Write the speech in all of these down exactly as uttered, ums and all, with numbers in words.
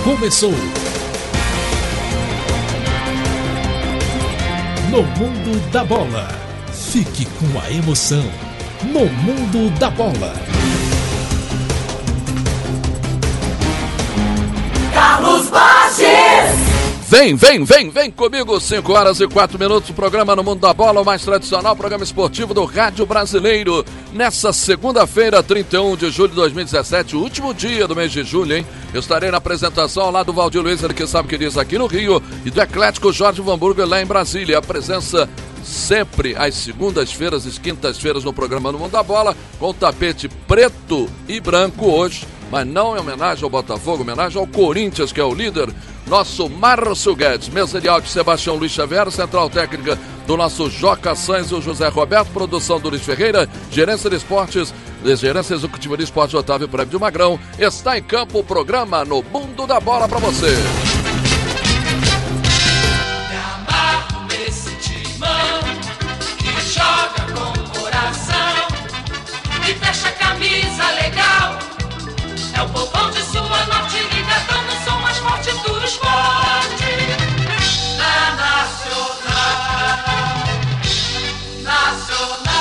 começou. No Mundo da Bola. Fique com a emoção. No Mundo da Bola. Carlos Bages! Vem, vem, vem, vem comigo, cinco horas e quatro minutos, o programa No Mundo da Bola, o mais tradicional programa esportivo do rádio brasileiro. Nessa segunda-feira, trinta e um de julho de dois mil e dezessete, o último dia do mês de julho, hein? Eu estarei na apresentação ao lado do Valdir Luiz, ele que sabe o que diz aqui no Rio, e do Eclético Jorge Van Burger lá em Brasília. A presença sempre às segundas-feiras e quintas-feiras no programa No Mundo da Bola, com tapete preto e branco hoje, mas não em homenagem ao Botafogo, em homenagem ao Corinthians, que é o líder. Nosso Márcio Guedes, mesa de áudio Sebastião Luiz Xavier, central técnica do nosso Joca Sainz e o José Roberto, produção do Luiz Ferreira, gerência de esportes, gerência executiva de esportes Otávio Prévio de Magrão. Está em campo o programa No Mundo da Bola para você. Me amarro nesse timão que joga com o coração e fecha a camisa legal. É o povão de sua norte ligadão no som mais forte do esporte. Na Nacional, Nacional,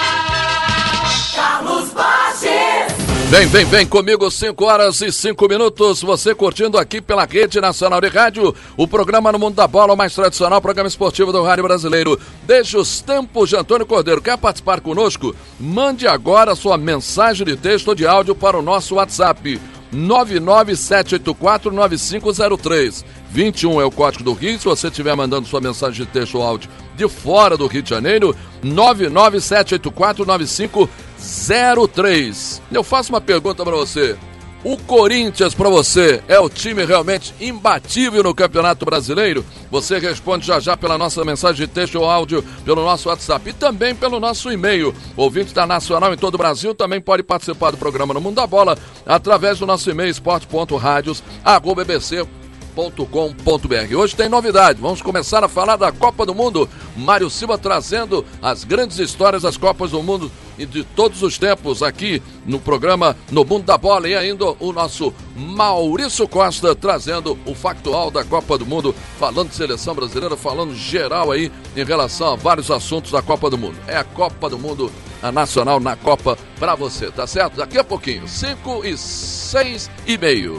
Carlos Bages. Vem, vem, vem comigo, cinco horas e cinco minutos, você curtindo aqui pela Rede Nacional de Rádio, o programa No Mundo da Bola, o mais tradicional programa esportivo do rádio brasileiro, desde os tempos de Antônio Cordeiro. Quer participar conosco? Mande agora sua mensagem de texto ou de áudio para o nosso WhatsApp, nove nove sete oito quatro nove cinco zero três. vinte e um é o código do Rio. Se você estiver mandando sua mensagem de texto ou áudio de fora do Rio de Janeiro, nove nove sete oito quatro nove cinco zero três. Eu faço uma pergunta para você. O Corinthians, para você, é o time realmente imbatível no Campeonato Brasileiro? Você responde já já pela nossa mensagem de texto ou áudio, pelo nosso WhatsApp e também pelo nosso e-mail. Ouvinte da Nacional em todo o Brasil também pode participar do programa No Mundo da Bola através do nosso e-mail esporte ponto radios arroba b b c ponto com ponto b r. Hoje tem novidade, vamos começar a falar da Copa do Mundo. Mário Silva trazendo as grandes histórias das Copas do Mundo e de todos os tempos aqui no programa No Mundo da Bola, e ainda o nosso Maurício Costa trazendo o factual da Copa do Mundo, falando de seleção brasileira, falando geral aí em relação a vários assuntos da Copa do Mundo. É a Copa do Mundo, a Nacional na Copa pra você, tá certo? Daqui a pouquinho, cinco e seis e meio.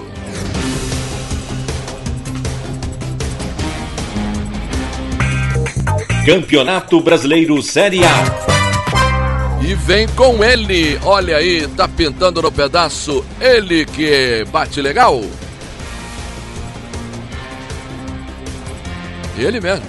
Campeonato Brasileiro Série A. E vem com ele, olha aí, tá pintando no pedaço, ele que bate legal. Ele mesmo.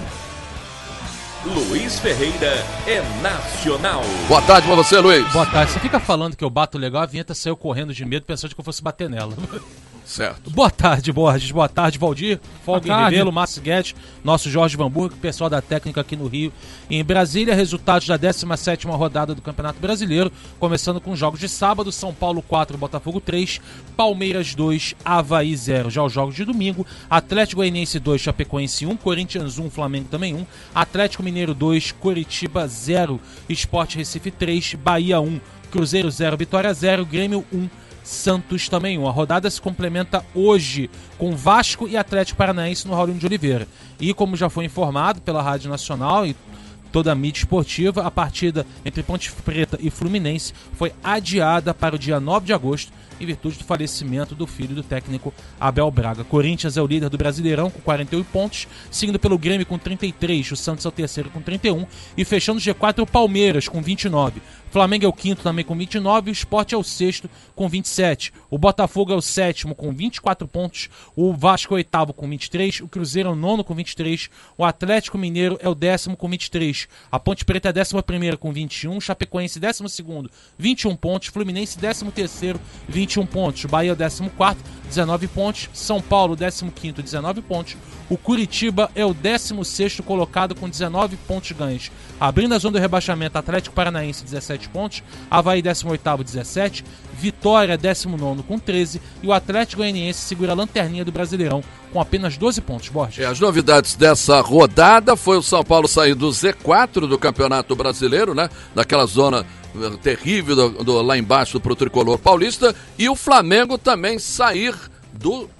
Luiz Ferreira é nacional. Boa tarde pra você, Luiz. Boa tarde. Você fica falando que eu bato legal, a vinheta saiu correndo de medo, pensando que eu fosse bater nela. Certo. Boa tarde, Borges. Boa tarde, Valdir. Folga em Revelo, Márcio Guedes, nosso Jorge Van Burger, pessoal da técnica aqui no Rio. E em Brasília, resultados da décima sétima rodada do Campeonato Brasileiro, começando com jogos de sábado: São Paulo quatro, Botafogo três, Palmeiras dois, Avaí zero. Já os jogos de domingo: Atlético Goianiense dois, Chapecoense um, Corinthians um, Flamengo também um, Atlético Mineiro dois, Coritiba zero, Sport Recife três, Bahia um, Cruzeiro zero, Vitória zero, Grêmio um, Santos também um. A rodada se complementa hoje com Vasco e Atlético Paranaense no Raulino de Oliveira. E como já foi informado pela Rádio Nacional e toda a mídia esportiva, a partida entre Ponte Preta e Fluminense foi adiada para o dia nove de agosto, em virtude do falecimento do filho do técnico Abel Braga. Corinthians é o líder do Brasileirão com quarenta e oito pontos, seguido pelo Grêmio com trinta e três, o Santos é o terceiro com trinta e um e fechando o G quatro o Palmeiras com vinte e nove. Flamengo é o quinto também com vinte e nove, o Sport é o sexto com vinte e sete, o Botafogo é o sétimo com vinte e quatro pontos, o Vasco é o oitavo com vinte e três, o Cruzeiro é o nono com vinte e três, o Atlético Mineiro é o décimo com vinte e três, a Ponte Preta é a décima primeira com vinte e um, Chapecoense décimo segundo, vinte e um pontos, Fluminense décimo terceiro, vinte e um pontos, Bahia é o décimo quarto, dezenove pontos, São Paulo décimo quinto, dezenove pontos, o Curitiba é o décimo sexto colocado com dezenove pontos ganhos. Abrindo a zona do rebaixamento, Atlético Paranaense dezessete pontos, Avaí décimo oitavo, dezessete, Vitória décimo nono com treze e o Atlético Goianiense segura a lanterninha do Brasileirão com apenas doze pontos, Borges. É, as novidades dessa rodada foi o São Paulo sair do Z quatro do Campeonato Brasileiro, né? Daquela zona terrível do, do, lá embaixo pro Tricolor Paulista, e o Flamengo também sair do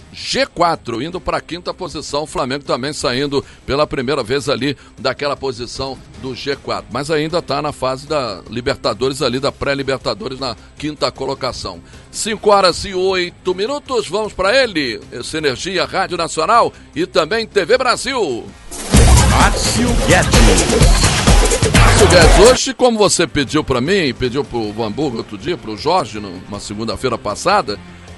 G quatro, indo para a quinta posição, o Flamengo também saindo pela primeira vez ali daquela posição do G quatro, mas ainda está na fase da Libertadores ali, da pré-Libertadores, na quinta colocação. cinco horas e oito minutos, vamos para ele, essa Energia, Rádio Nacional e também T V Brasil. Márcio Guedes. Márcio Guedes, hoje, como você pediu para mim, pediu para o Hamburgo outro dia, para o Jorge, numa segunda-feira passada,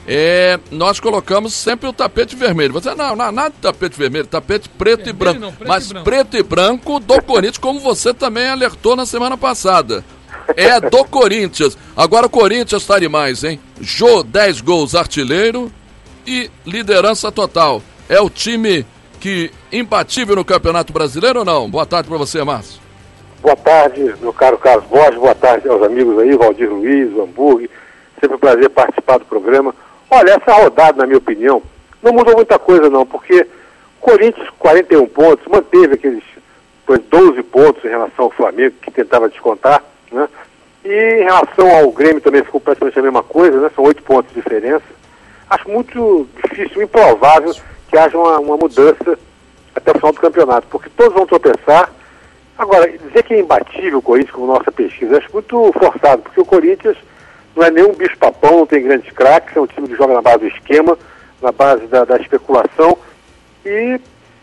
É, nós colocamos sempre o tapete vermelho. Você, não, não, nada de tapete vermelho, tapete preto vermelho e branco. Não, preto mas e branco. Preto e branco do Corinthians, como você também alertou na semana passada. É do Corinthians. Agora o Corinthians está demais, hein? Jô, dez gols, artilheiro e liderança total. É o time que imbatível no Campeonato Brasileiro ou não? Boa tarde para você, Márcio. Boa tarde, meu caro Carlos Borges. Boa tarde aos amigos aí, Valdir Luiz, o Hamburgo. Sempre um prazer participar do programa. Olha, essa rodada, na minha opinião, não mudou muita coisa não, porque o Corinthians, quarenta e um pontos, manteve aqueles doze pontos em relação ao Flamengo, que tentava descontar, né? E em relação ao Grêmio também ficou praticamente a mesma coisa, né? São oito pontos de diferença. Acho muito difícil, improvável que haja uma, uma mudança até o final do campeonato, porque todos vão tropeçar. Agora, dizer que é imbatível o Corinthians, como nossa pesquisa, acho muito forçado, porque o Corinthians não é nenhum bicho-papão, não tem grandes craques, é um time que joga na base do esquema, na base da, da especulação, e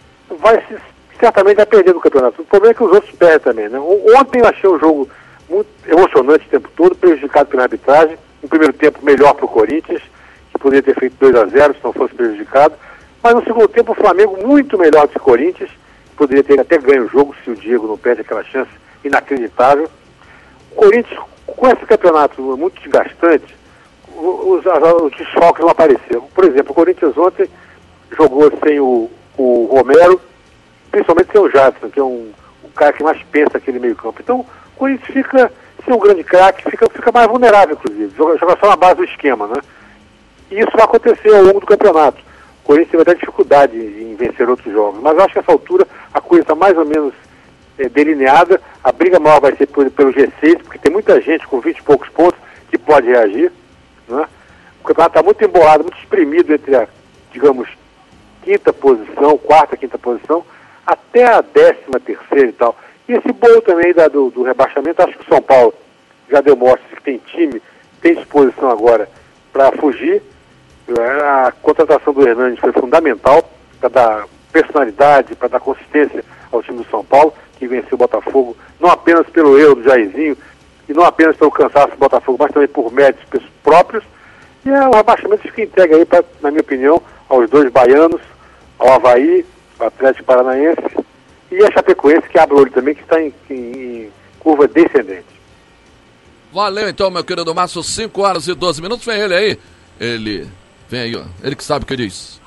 vai se, certamente vai perder no campeonato. O problema é que os outros perdem também, né? Ontem eu achei um jogo muito emocionante o tempo todo, prejudicado pela arbitragem. No primeiro tempo melhor para o Corinthians, que poderia ter feito dois a zero se não fosse prejudicado, mas no segundo tempo o Flamengo muito melhor do que o Corinthians, poderia ter até ganho o jogo se o Diego não perde aquela chance inacreditável. O Corinthians, com esse campeonato muito desgastante, os, os desfalques não apareceram. Por exemplo, o Corinthians ontem jogou sem o, o Romero, principalmente sem o Jadson, que é um, um cara que mais pensa aquele meio campo. Então, o Corinthians fica, sem um grande craque, fica, fica mais vulnerável, inclusive. Joga, joga só na base do esquema, né? E isso vai acontecer ao longo do campeonato. O Corinthians vai ter dificuldade em vencer outros jogos. Mas eu acho que essa altura a coisa está mais ou menos é, delineada. A briga maior vai ser por, pelo G seis, porque tem muita gente com vinte e poucos pontos que pode reagir, né? O campeonato está muito embolado, muito espremido entre a, digamos, quinta posição, quarta, quinta posição, até a décima terceira e tal. E esse bolo também da, do, do rebaixamento, acho que o São Paulo já deu mostras que tem time, tem disposição agora para fugir. A contratação do Hernandes foi fundamental para dar personalidade, para dar consistência ao time do São Paulo, que venceu o Botafogo, não apenas pelo erro do Jairzinho, e não apenas pelo cansaço do Botafogo, mas também por méritos próprios. E é, o rebaixamento fica entregue aí, pra, na minha opinião, aos dois baianos, ao Avaí, ao Atlético Paranaense, e a Chapecoense, que abre o olho também, que está em, em, em curva descendente. Valeu então, meu querido Márcio, cinco horas e doze minutos, vem ele aí, ele, vem aí, ó, ele que sabe o que diz.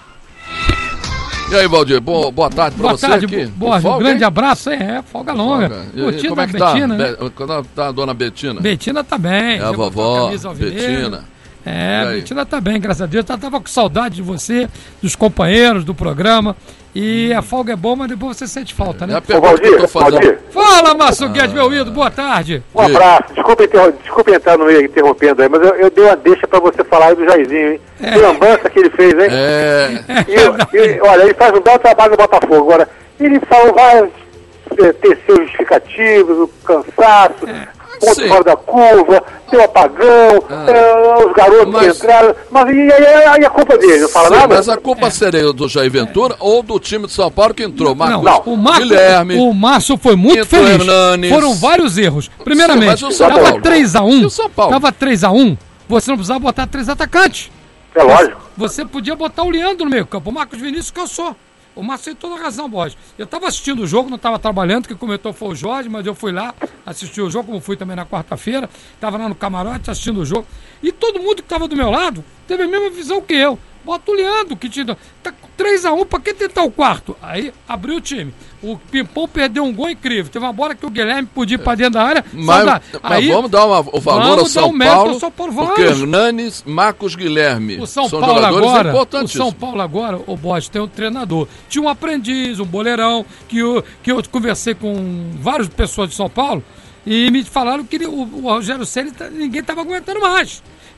E aí, Valdir, boa, boa tarde pra boa você tarde, aqui. Boa tarde, um grande abraço, hein? É, folga longa. Folga. Como é que tá? Betina, né? Be- Como tá a dona Betina? Betina tá bem. É a vovó, Betina. É, a Betina tá bem, graças a Deus. Ela tava com saudade de você, dos companheiros do programa. E a folga é boa, mas depois você sente falta, né? É a pergunta que eu tô fazendo. Fala, Márcio ah. Guedes, meu ídolo, boa tarde. Um abraço, desculpa, interrom- desculpa entrar no meio interrompendo aí, mas eu, eu dei uma deixa pra você falar aí do Jairzinho, hein? É. Que lambança que ele fez, hein? É. E, e, olha, ele faz um belo trabalho no Botafogo. Agora, ele falou vários é, terceiros justificativos, o cansaço, é. ponto Sim. fora da curva, tem o apagão, ah. é, os garotos mas... que entraram, mas e aí a culpa dele, não fala Sim, nada? Mas a culpa é. seria do Jair Ventura é. ou do time de São Paulo que entrou? Marcos, não, o Marco, Guilherme. O Márcio foi muito feliz. Hernanes. Foram vários erros. Primeiramente, estava três a um. Estava três a um. Você não precisava botar três atacantes. É lógico. Você podia botar o Leandro no meio campo. O Marcos Vinícius cansou. O Márcio tem toda a razão, Borges. Eu estava assistindo o jogo, não estava trabalhando, quem comentou foi o Jorge, mas eu fui lá, assisti o jogo, como fui também na quarta-feira, estava lá no camarote assistindo o jogo. E todo mundo que estava do meu lado teve a mesma visão que eu. Bota o Leandro, que tinha. Tá três a um, pra que tentar o quarto? Aí abriu o time. O Pimpão perdeu um gol incrível. Teve uma bola que o Guilherme podia ir pra dentro da área. Mas, mas aí, vamos dar uma, o valor ao São, um Paulo, ao São Paulo. Porque Hernanes, Marcos Guilherme o São são Paulo jogadores agora, importantes. O São Paulo agora, o Borges, tem um treinador. Tinha um aprendiz, um boleirão, que eu, que eu conversei com várias pessoas de São Paulo e me falaram que o, o Rogério Ceni ninguém estava aguentando mais.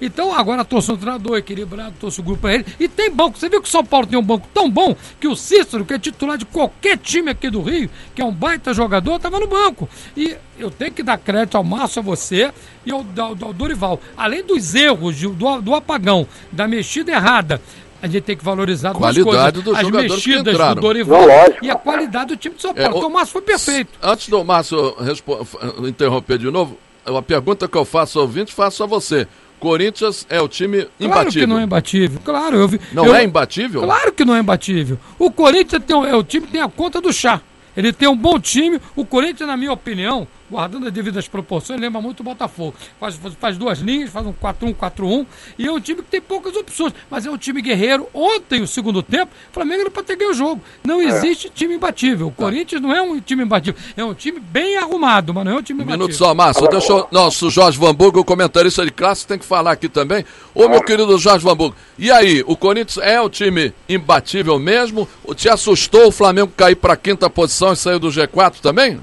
Então agora trouxe um treinador equilibrado, trouxe o grupo para ele. E tem banco. Você viu que o São Paulo tem um banco tão bom que o Cícero, que é titular de qualquer time aqui do Rio, que é um baita jogador, estava no banco. E eu tenho que dar crédito ao Márcio, a você e ao, ao, ao Dorival. Além dos erros, de, do, do apagão, da mexida errada, a gente tem que valorizar duas qualidade coisas. dos As jogadores que mexidas entraram. do Dorival Não, e a qualidade do time de São Paulo. É, o- Então o Márcio foi perfeito. Antes do Márcio respo- interromper de novo, a pergunta que eu faço ao ouvinte, faço a você. Corinthians é o time Claro imbatível. que não é imbatível. Claro, eu vi. Não eu- é imbatível? Claro que não é imbatível. O Corinthians tem, um- é o time que tem a conta do chá. Ele tem um bom time. O Corinthians, na minha opinião, guardando as devidas proporções, lembra muito o Botafogo. Faz, faz, faz duas linhas, faz um quatro um quatro um. E é um time que tem poucas opções. Mas é um time guerreiro. Ontem, o segundo tempo, o Flamengo era para ter ganho o jogo. Não existe time imbatível. O Corinthians não é um time imbatível. É um time bem arrumado, mas não é um time Um imbatível. minuto só, Márcio. Deixa o nosso Jorge Vanburgo, o comentarista de classe, tem que falar aqui também. Ô, meu querido Jorge Vanburgo, e aí, o Corinthians é o time imbatível mesmo? Te assustou o Flamengo cair para a quinta posição e sair do G quatro também?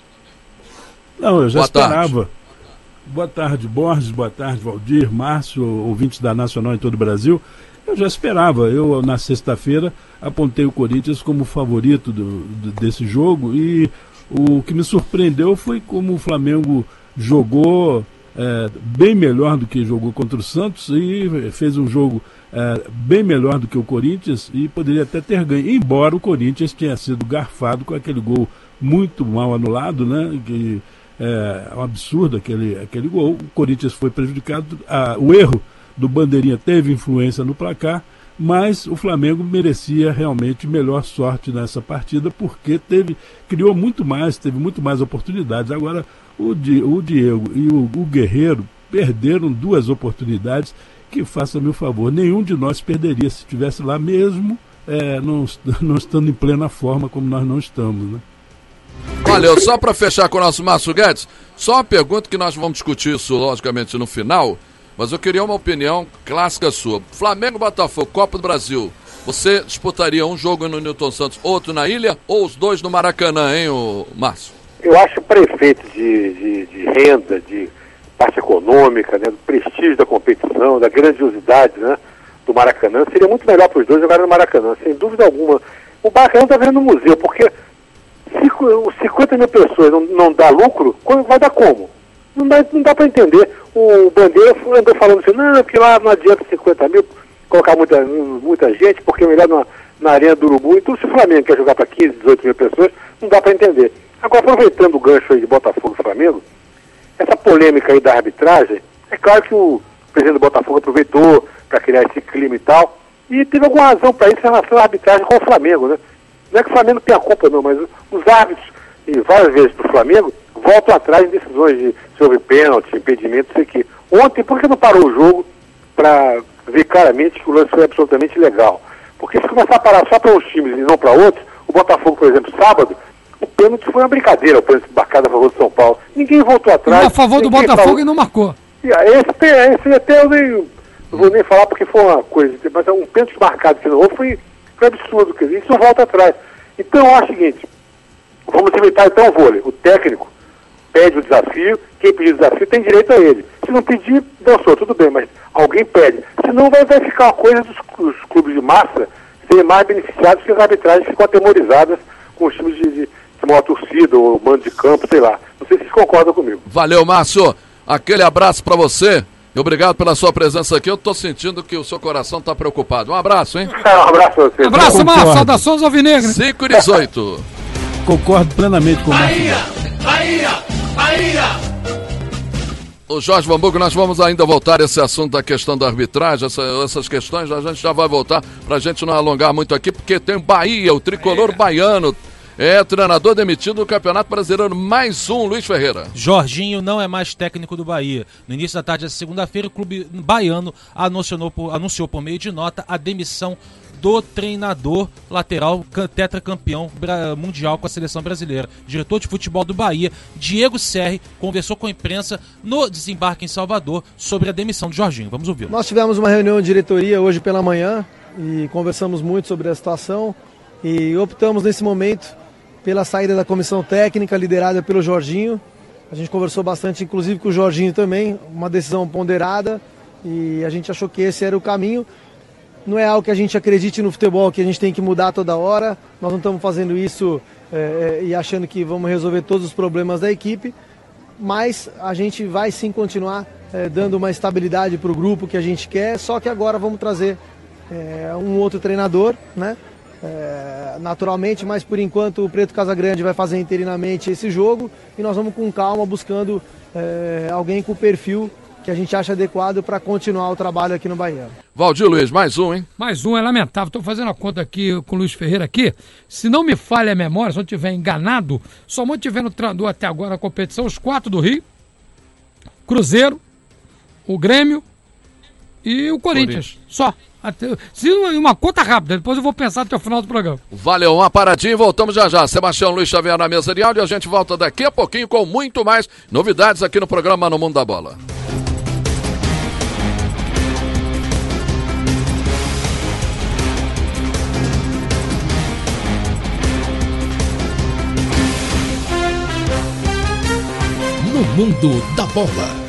Não, eu já Boa tarde. esperava. Boa tarde, Borges, boa tarde, Valdir, Márcio, ouvintes da Nacional em todo o Brasil. Eu já esperava. Eu, na sexta-feira, apontei o Corinthians como favorito do, do- desse jogo e o que me surpreendeu foi como o Flamengo jogou é, bem melhor do que jogou contra o Santos e fez um jogo é, bem melhor do que o Corinthians e poderia até ter ganho, embora o Corinthians tenha sido garfado com aquele gol muito mal anulado, né? Que, é um absurdo aquele, aquele gol. O Corinthians foi prejudicado. Ah, o erro do Bandeirinha teve influência no placar, mas o Flamengo merecia realmente melhor sorte nessa partida, porque teve, criou muito mais, teve muito mais oportunidades. Agora, o, Di, o Diego e o, o Guerreiro perderam duas oportunidades que, faça-me o favor, nenhum de nós perderia se estivesse lá mesmo, é, não, não estando em plena forma como nós não estamos, né? Valeu, só para fechar com o nosso Márcio Guedes, só uma pergunta que nós vamos discutir isso, logicamente, no final, mas eu queria uma opinião clássica sua. Flamengo, Botafogo, Copa do Brasil, você disputaria um jogo no Newton Santos, outro na Ilha, ou os dois no Maracanã, hein, ô Márcio? Eu acho o prefeito de, de, de renda, de parte econômica, né, do prestígio da competição, da grandiosidade, né, do Maracanã, seria muito melhor para os dois jogarem no Maracanã, sem dúvida alguma. O Maracanã está vendo no museu, porque cinquenta mil pessoas não, não dá lucro, vai dar como? Não dá, não dá para entender. O Bandeira andou falando assim, não, porque lá não adianta cinquenta mil colocar muita, muita gente, porque é melhor na, na Arena do Urubu. Então, se o Flamengo quer jogar para quinze, dezoito mil pessoas, não dá para entender. Agora, aproveitando o gancho aí de Botafogo e Flamengo, essa polêmica aí da arbitragem, é claro que o presidente do Botafogo aproveitou para criar esse clima e tal, e teve alguma razão para isso em relação à arbitragem com o Flamengo, né? Não é que o Flamengo tem a culpa não, mas os árbitros, e várias vezes do Flamengo, voltam atrás em decisões de, sobre pênalti, impedimento, não sei o quê. Ontem, por que não parou o jogo para ver claramente que o lance foi absolutamente legal? Porque se começar a parar só para uns times e não para outros, o Botafogo, por exemplo, sábado, o pênalti foi uma brincadeira, o pênalti marcado a favor do São Paulo. Ninguém voltou atrás. E a favor do ninguém Botafogo falou. e não marcou. E, Esse, esse até eu nem, não vou nem falar porque foi uma coisa, mas um pênalti marcado que não houve foi, foi absurdo, quer dizer, isso não volta atrás. Então eu acho o seguinte, vamos evitar então o vôlei. O técnico pede o desafio, quem pedir o desafio tem direito a ele. Se não pedir, dançou, tudo bem, mas alguém pede. Senão vai, vai ficar uma coisa dos, dos clubes de massa serem mais beneficiados, que as arbitragens ficam atemorizadas com os times de, de, de maior torcida ou mando de campo, sei lá. Não sei se vocês concordam comigo. Valeu, Márcio. Aquele abraço para você e obrigado pela sua presença aqui. Eu tô sentindo que o seu coração tá preocupado. Um abraço, hein? Um abraço a vocês. Abraço, Concordo. Márcio. Saudações alvinegras. cinco e dezoito. Concordo plenamente com o Márcio. Bahia, Bahia, Bahia. O Jorge Vanburgo, nós vamos ainda voltar a esse assunto da questão da arbitragem, essa, essas questões, a gente já vai voltar pra gente não alongar muito aqui, porque tem Bahia, o tricolor baiano. É, treinador demitido do Campeonato Brasileiro, mais um, Luiz Ferreira. Jorginho não é mais técnico do Bahia. No início da tarde dessa segunda-feira, o clube baiano anunciou por, anunciou por meio de nota a demissão do treinador lateral tetracampeão mundial com a seleção brasileira. O diretor de futebol do Bahia, Diego Serri, conversou com a imprensa no desembarque em Salvador sobre a demissão de Jorginho. Vamos ouvir. Nós tivemos uma reunião de diretoria hoje pela manhã e conversamos muito sobre a situação e optamos nesse momento pela saída da comissão técnica liderada pelo Jorginho. A gente conversou bastante, inclusive com o Jorginho também, uma decisão ponderada e a gente achou que esse era o caminho. Não é algo que a gente acredite no futebol, que a gente tem que mudar toda hora. Nós não estamos fazendo isso é, e achando que vamos resolver todos os problemas da equipe, mas a gente vai sim continuar é, dando uma estabilidade para o grupo que a gente quer, só que agora vamos trazer é, um outro treinador, né? É, naturalmente, mas por enquanto o Preto Casagrande vai fazer interinamente esse jogo e nós vamos com calma buscando é, alguém com perfil que a gente acha adequado para continuar o trabalho aqui no Bahia. Valdir Luiz, mais um, hein? Mais um, é lamentável. Estou fazendo a conta aqui com o Luiz Ferreira aqui. Se não me falha a memória, se eu estiver enganado, só mantivendo o treinador até agora na competição, os quatro do Rio, Cruzeiro, o Grêmio e o Corinthians. Corinthians. Só. Até, se uma conta rápida, depois eu vou pensar até o final do programa. Valeu, uma paradinha e voltamos já já. Sebastião Luiz Xavier na mesa de áudio e a gente volta daqui a pouquinho com muito mais novidades aqui no programa No Mundo da Bola. No Mundo da Bola.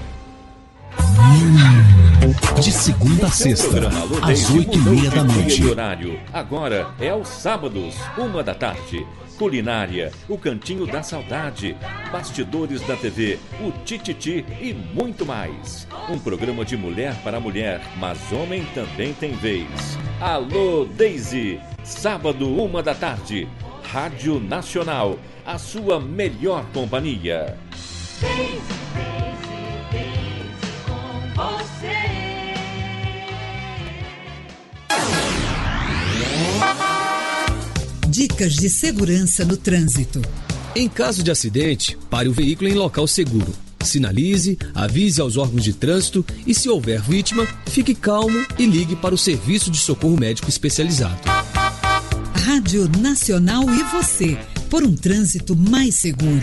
De segunda a sexta, às oito e meia da noite. Horário. Agora é aos sábados, uma da tarde. Culinária, o Cantinho da Saudade, bastidores da T V, o Tititi e muito mais. Um programa de mulher para mulher, mas homem também tem vez. Alô, Daisy, sábado, uma da tarde. Rádio Nacional, a sua melhor companhia. Daisy, Daisy, Daisy, com você. Dicas de segurança no trânsito. Em caso de acidente, pare o veículo em local seguro. Sinalize, avise aos órgãos de trânsito e, se houver vítima, fique calmo e ligue para o Serviço de Socorro Médico Especializado. Rádio Nacional e você, por um trânsito mais seguro.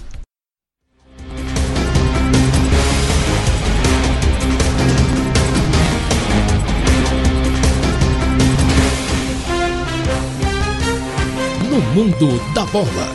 No Mundo da Bola.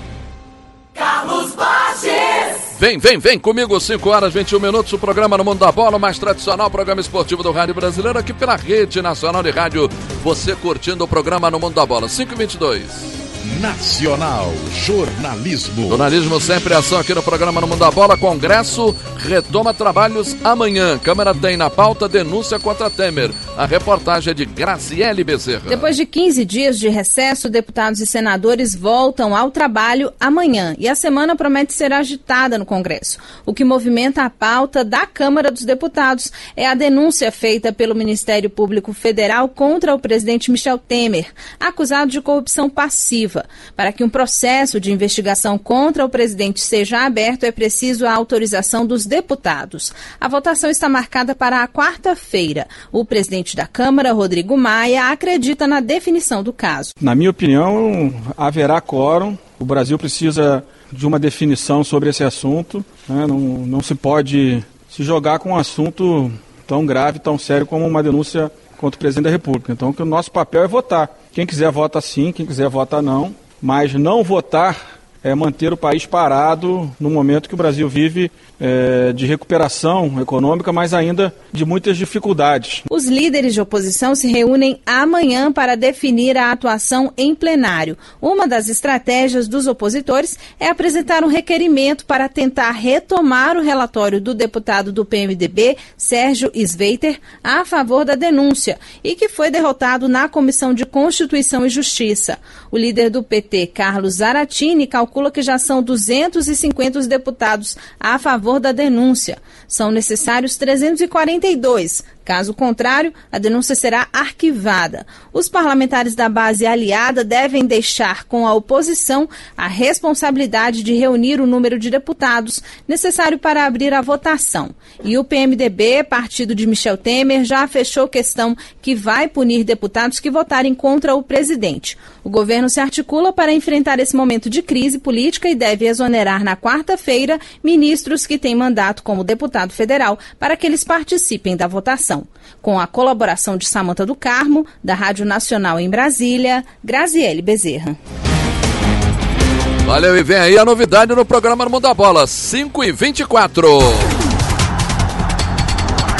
Carlos Borges. Vem, vem, vem comigo, cinco horas e vinte e um minutos, o programa No Mundo da Bola, o mais tradicional programa esportivo do Rádio Brasileiro, aqui pela Rede Nacional de Rádio. Você curtindo o programa No Mundo da Bola, cinco e vinte e dois. Nacional Jornalismo. Jornalismo sempre em ação aqui no programa No Mundo da Bola. Congresso retoma trabalhos amanhã. Câmara tem na pauta denúncia contra Temer. A reportagem é de Graziele Bezerra. Depois de quinze dias de recesso, deputados e senadores voltam ao trabalho amanhã. E a semana promete ser agitada no Congresso. O que movimenta a pauta da Câmara dos Deputados é a denúncia feita pelo Ministério Público Federal contra o presidente Michel Temer, acusado de corrupção passiva. Para que um processo de investigação contra o presidente seja aberto, é preciso a autorização dos deputados. A votação está marcada para a quarta-feira. O presidente da Câmara, Rodrigo Maia, acredita na definição do caso. Na minha opinião, haverá quórum. O Brasil precisa de uma definição sobre esse assunto, né? Não, não se pode se jogar com um assunto tão grave, tão sério como uma denúncia contra o presidente da República. Então, que o nosso papel é votar. Quem quiser vota sim, quem quiser vota não, mas não votar é manter o país parado no momento que o Brasil vive é, de recuperação econômica, mas ainda de muitas dificuldades. Os líderes de oposição se reúnem amanhã para definir a atuação em plenário. Uma das estratégias dos opositores é apresentar um requerimento para tentar retomar o relatório do deputado do P M D B, Sérgio Sveiter, a favor da denúncia, e que foi derrotado na Comissão de Constituição e Justiça. O líder do P T, Carlos Zaratini, calcula que já são duzentos e cinquenta os deputados a favor da denúncia. São necessários trezentos e quarenta e dois. Caso contrário, a denúncia será arquivada. Os parlamentares da base aliada devem deixar com a oposição a responsabilidade de reunir o número de deputados necessário para abrir a votação. E o P M D B, partido de Michel Temer, já fechou questão que vai punir deputados que votarem contra o presidente. O governo se articula para enfrentar esse momento de crise política e deve exonerar na quarta-feira ministros que têm mandato como deputado federal para que eles participem da votação. Com a colaboração de Samanta do Carmo, da Rádio Nacional em Brasília, Graziele Bezerra. Valeu, e vem aí a novidade no programa No Mundo da Bola, cinco e vinte e quatro.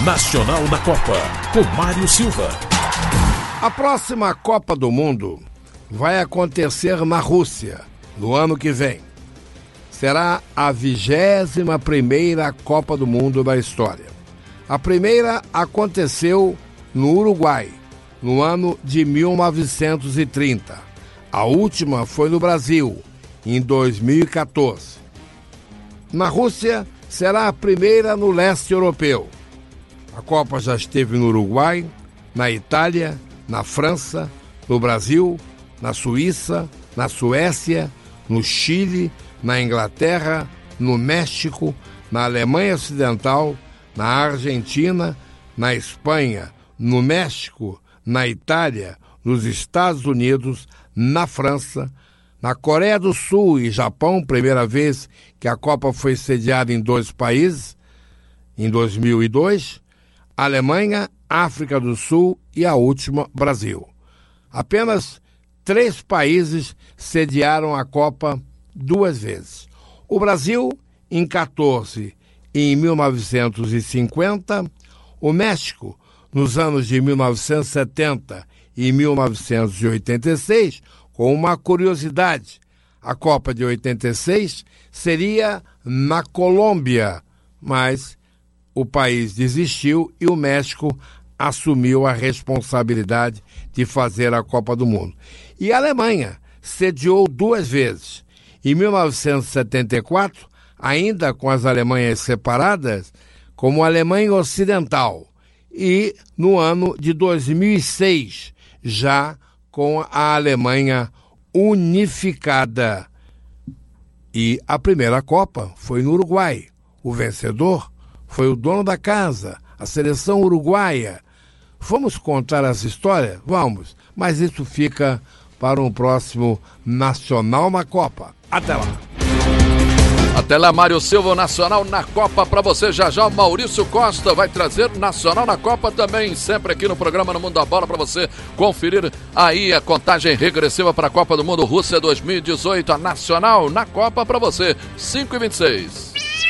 Nacional na Copa, com Mário Silva. A próxima Copa do Mundo vai acontecer na Rússia, no ano que vem. Será a vigésima primeira Copa do Mundo da história. A primeira aconteceu no Uruguai, no ano de mil novecentos e trinta. A última foi no Brasil, em dois mil e quatorze. Na Rússia, será a primeira no leste europeu. A Copa já esteve no Uruguai, na Itália, na França, no Brasil, na Suíça, na Suécia, no Chile, na Inglaterra, no México, na Alemanha Ocidental, na Argentina, na Espanha, no México, na Itália, nos Estados Unidos, na França, na Coreia do Sul e Japão, primeira vez que a Copa foi sediada em dois países, em dois mil e dois, Alemanha, África do Sul e a última, Brasil. Apenas três países sediaram a Copa duas vezes. O Brasil, em quatorze e em mil novecentos e cinquenta, o México, nos anos de mil novecentos e setenta e mil novecentos e oitenta e seis, com uma curiosidade. A Copa de oitenta e seis seria na Colômbia, mas o país desistiu e o México assumiu a responsabilidade de fazer a Copa do Mundo. E a Alemanha sediou duas vezes. Em mil novecentos e setenta e quatro, ainda com as Alemanhas separadas, como Alemanha Ocidental. E no ano de dois mil e seis, já com a Alemanha unificada. E a primeira Copa foi no Uruguai. O vencedor foi o dono da casa, a seleção uruguaia. Vamos contar essa história? Vamos, mas isso fica para um próximo Nacional na Copa. Até lá. Até lá, Mário Silva, Nacional na Copa para você. Já já o Maurício Costa vai trazer Nacional na Copa também, sempre aqui no programa No Mundo da Bola, para você conferir aí a contagem regressiva para a Copa do Mundo Rússia dois mil e dezoito. A Nacional na Copa para você, cinco e vinte e seis.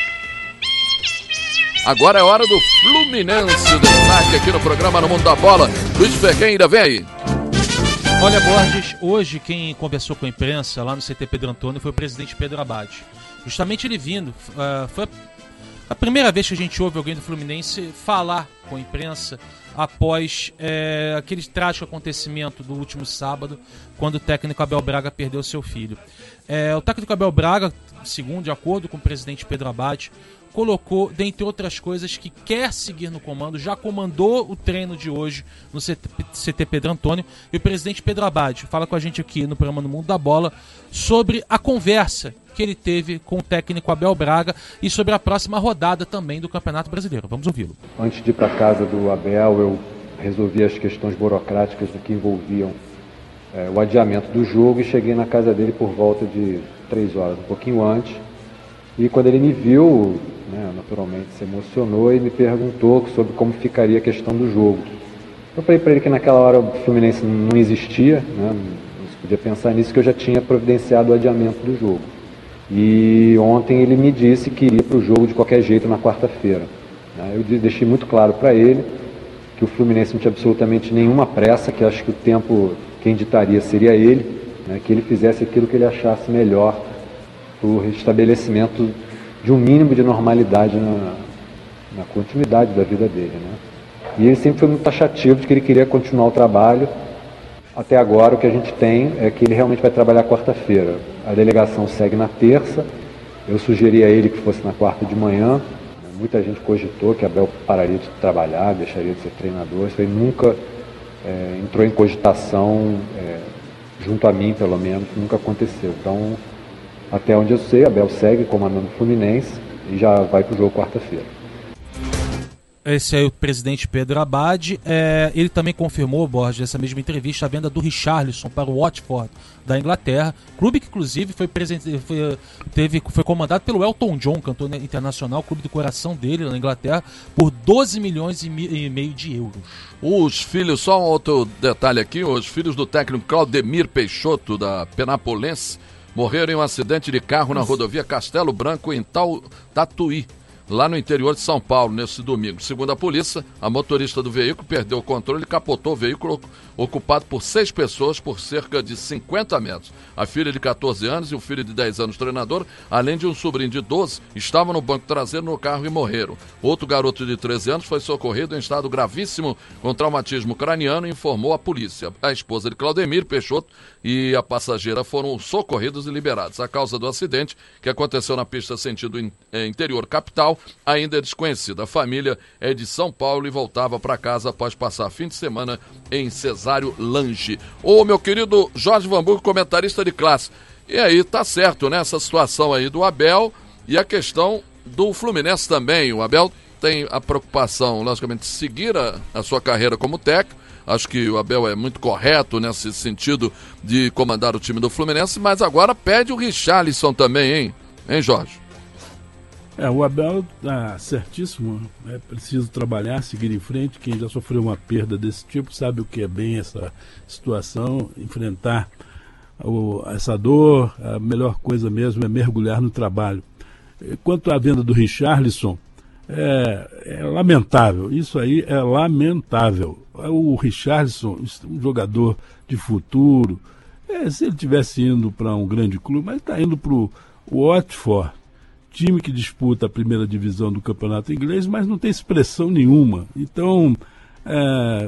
Agora é hora do Fluminense, destaque aqui no programa No Mundo da Bola. Luiz Ferreira, vem aí. Olha, Borges, hoje quem conversou com a imprensa lá no C T Pedro Antônio foi o presidente Pedro Abad. Justamente ele vindo, uh, foi a primeira vez que a gente ouve alguém do Fluminense falar com a imprensa após é, aquele trágico acontecimento do último sábado, quando o técnico Abel Braga perdeu seu filho. É, o técnico Abel Braga, segundo de acordo com o presidente Pedro Abad, colocou, dentre outras coisas, que quer seguir no comando, já comandou o treino de hoje no C T Pedro Antônio, e o presidente Pedro Abad fala com a gente aqui no programa No Mundo da Bola sobre a conversa que ele teve com o técnico Abel Braga e sobre a próxima rodada também do Campeonato Brasileiro. Vamos ouvi-lo. Antes de ir para a casa do Abel, eu resolvi as questões burocráticas que envolviam é, o adiamento do jogo e cheguei na casa dele por volta de três horas, um pouquinho antes. E quando ele me viu, né, naturalmente se emocionou e me perguntou sobre como ficaria a questão do jogo. Eu falei para ele que naquela hora o Fluminense não existia, né, não se podia pensar nisso, que eu já tinha providenciado o adiamento do jogo. E ontem ele me disse que iria para o jogo de qualquer jeito na quarta-feira. Eu deixei muito claro para ele que o Fluminense não tinha absolutamente nenhuma pressa, que acho que o tempo quem ditaria seria ele, né, que ele fizesse aquilo que ele achasse melhor para o restabelecimento de um mínimo de normalidade na, na continuidade da vida dele, né? E ele sempre foi muito taxativo de que ele queria continuar o trabalho. Até agora o que a gente tem é que ele realmente vai trabalhar quarta-feira. A delegação segue na terça. Eu sugeri a ele que fosse na quarta de manhã. Muita gente cogitou que Abel pararia de trabalhar, deixaria de ser treinador. Isso aí nunca é, entrou em cogitação, é, junto a mim pelo menos, nunca aconteceu. Então, até onde eu sei, Abel segue comandando o Fluminense e já vai para o jogo quarta-feira. Esse é o presidente Pedro Abad. É, ele também confirmou, Borges, nessa mesma entrevista, a venda do Richarlison para o Watford da Inglaterra. Clube que, inclusive, foi, presente, foi, teve, foi comandado pelo Elton John, cantor internacional, clube do coração dele na Inglaterra, por doze milhões e meio de euros. Os filhos, só um outro detalhe aqui, os filhos do técnico Claudemir Peixoto, da Penapolense, morreram em um acidente de carro na rodovia Castelo Branco, em Tatuí. lá no interior de São Paulo, nesse domingo. Segundo a polícia, a motorista do veículo perdeu o controle e capotou o veículo ocupado por seis pessoas por cerca de cinquenta metros. A filha de catorze anos e o filho de dez anos, treinador, além de um sobrinho de doze, estavam no banco traseiro no carro e morreram. Outro garoto de treze anos foi socorrido em estado gravíssimo com traumatismo craniano e informou a polícia. A esposa de Claudemir Peixoto e a passageira foram socorridos e liberados. A causa do acidente, que aconteceu na pista sentido in, eh, interior capital, ainda é desconhecida. A família é de São Paulo e voltava para casa após passar fim de semana em Cesário Lange. Ô, meu querido Jorge Vanburgo, comentarista de classe. E aí, tá certo, né? Essa situação aí do Abel e a questão do Fluminense também. O Abel tem a preocupação, logicamente, de seguir a, a sua carreira como técnico. Acho que o Abel é muito correto nesse sentido de comandar o time do Fluminense, mas agora pede o Richarlison também, hein? Hein, Jorge? É, o Abel tá certíssimo, é preciso trabalhar, seguir em frente. Quem já sofreu uma perda desse tipo sabe o que é bem essa situação, enfrentar o, essa dor. A melhor coisa mesmo é mergulhar no trabalho. Quanto à venda do Richarlison, é, é lamentável, isso aí é lamentável. O Richarlison, um jogador de futuro, é, se ele tivesse indo para um grande clube, mas está indo para o Watford, time que disputa a primeira divisão do campeonato inglês, mas não tem expressão nenhuma. Então, é,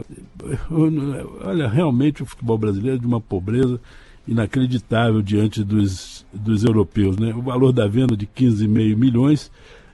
olha, realmente o futebol brasileiro é de uma pobreza inacreditável diante dos, dos europeus, né? O valor da venda de quinze vírgula cinco milhões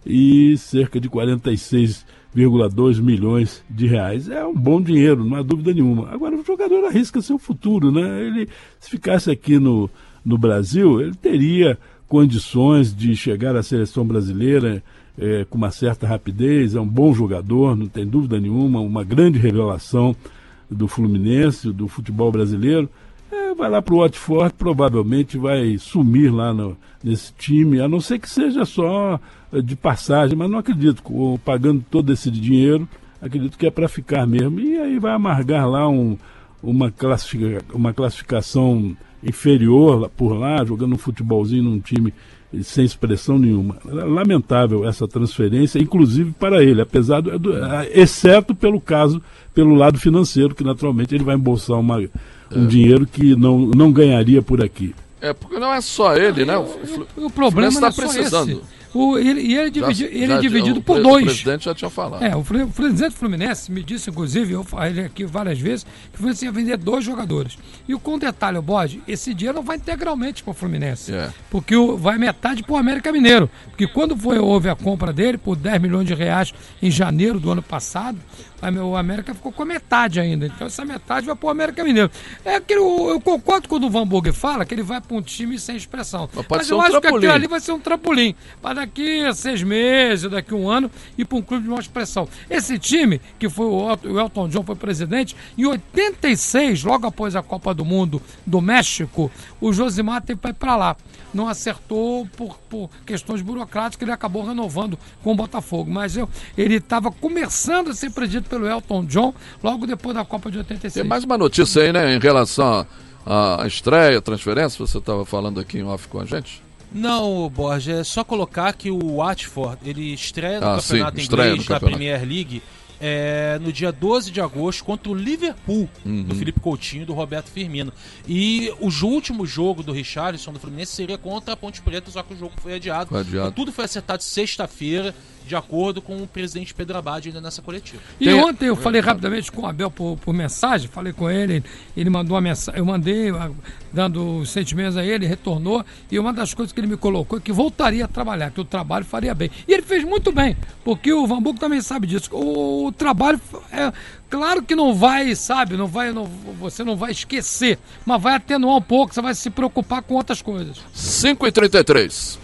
e cerca de quarenta e seis vírgula dois milhões de reais. É um bom dinheiro, não há dúvida nenhuma. Agora, o jogador arrisca seu futuro, né? Ele, se ficasse aqui no, no Brasil, ele teria condições de chegar à seleção brasileira é, com uma certa rapidez. É um bom jogador, não tem dúvida nenhuma, uma grande revelação do Fluminense, do futebol brasileiro. É, vai lá para o Watford, provavelmente vai sumir lá no, nesse time, a não ser que seja só de passagem, mas não acredito, pagando todo esse dinheiro, acredito que é para ficar mesmo, e aí vai amargar lá um, uma, classifica, uma classificação inferior por lá, jogando um futebolzinho num time sem expressão nenhuma. Lamentável essa transferência, inclusive para ele, apesar do, do, exceto pelo caso, pelo lado financeiro, que naturalmente ele vai embolsar uma, um é. dinheiro que não, não ganharia por aqui. É, porque não é só ele, né? O, o, o problema não é só esse. O, ele, e ele, dividi, já, ele já, é dividido o, por dois. O presidente já tinha falado. É, o, o presidente Fluminense me disse, inclusive, eu falei aqui várias vezes, que o Fluminense ia vender dois jogadores. E com detalhe, o Bode, esse dinheiro não vai integralmente para o Fluminense. É. Porque o, vai metade para o América Mineiro. Porque quando foi, houve a compra dele por dez milhões de reais em janeiro do ano passado, o América ficou com a metade ainda. Então essa metade vai para o América Mineiro. É que eu, eu concordo quando o Van Burger fala que ele vai para um time sem expressão. Mas, pode Mas ser eu um acho trampolim. que aquilo ali vai ser um trampolim. Para daqui a seis meses, daqui a um ano, ir para um clube de maior expressão. Esse time, que foi o, o Elton John foi presidente, em oitenta e seis, logo após a Copa do Mundo do México, o Josimar teve para ir para lá. Não acertou por, por questões burocráticas, ele acabou renovando com o Botafogo. Mas eu, ele estava começando a ser presidido pelo Elton John logo depois da Copa de oitenta e seis. Tem mais uma notícia aí, né, em relação à estreia, transferência, você estava falando aqui em off com a gente? Não, Borja, é só colocar que o Watford, ele estreia no ah, campeonato sim, inglês, estreia no da campeonato. Premier League, é, no dia doze de agosto contra o Liverpool, uhum. do Felipe Coutinho e do Roberto Firmino. E o último jogo do Richarlison, do Fluminense, seria contra a Ponte Preta, só que o jogo foi adiado. Foi adiado. Então, tudo foi acertado sexta-feira, de acordo com o presidente Pedro Abad ainda nessa coletiva. E Tem... ontem eu falei rapidamente com o Abel por, por mensagem, falei com ele, ele mandou uma mensagem, eu mandei dando os sentimentos a ele, retornou, e uma das coisas que ele me colocou é que voltaria a trabalhar, que o trabalho faria bem. E ele fez muito bem, porque o Van Burgo também sabe disso. O, o trabalho é claro que não vai, sabe, não vai, não, você não vai esquecer, mas vai atenuar um pouco, você vai se preocupar com outras coisas. cinco e trinta e três.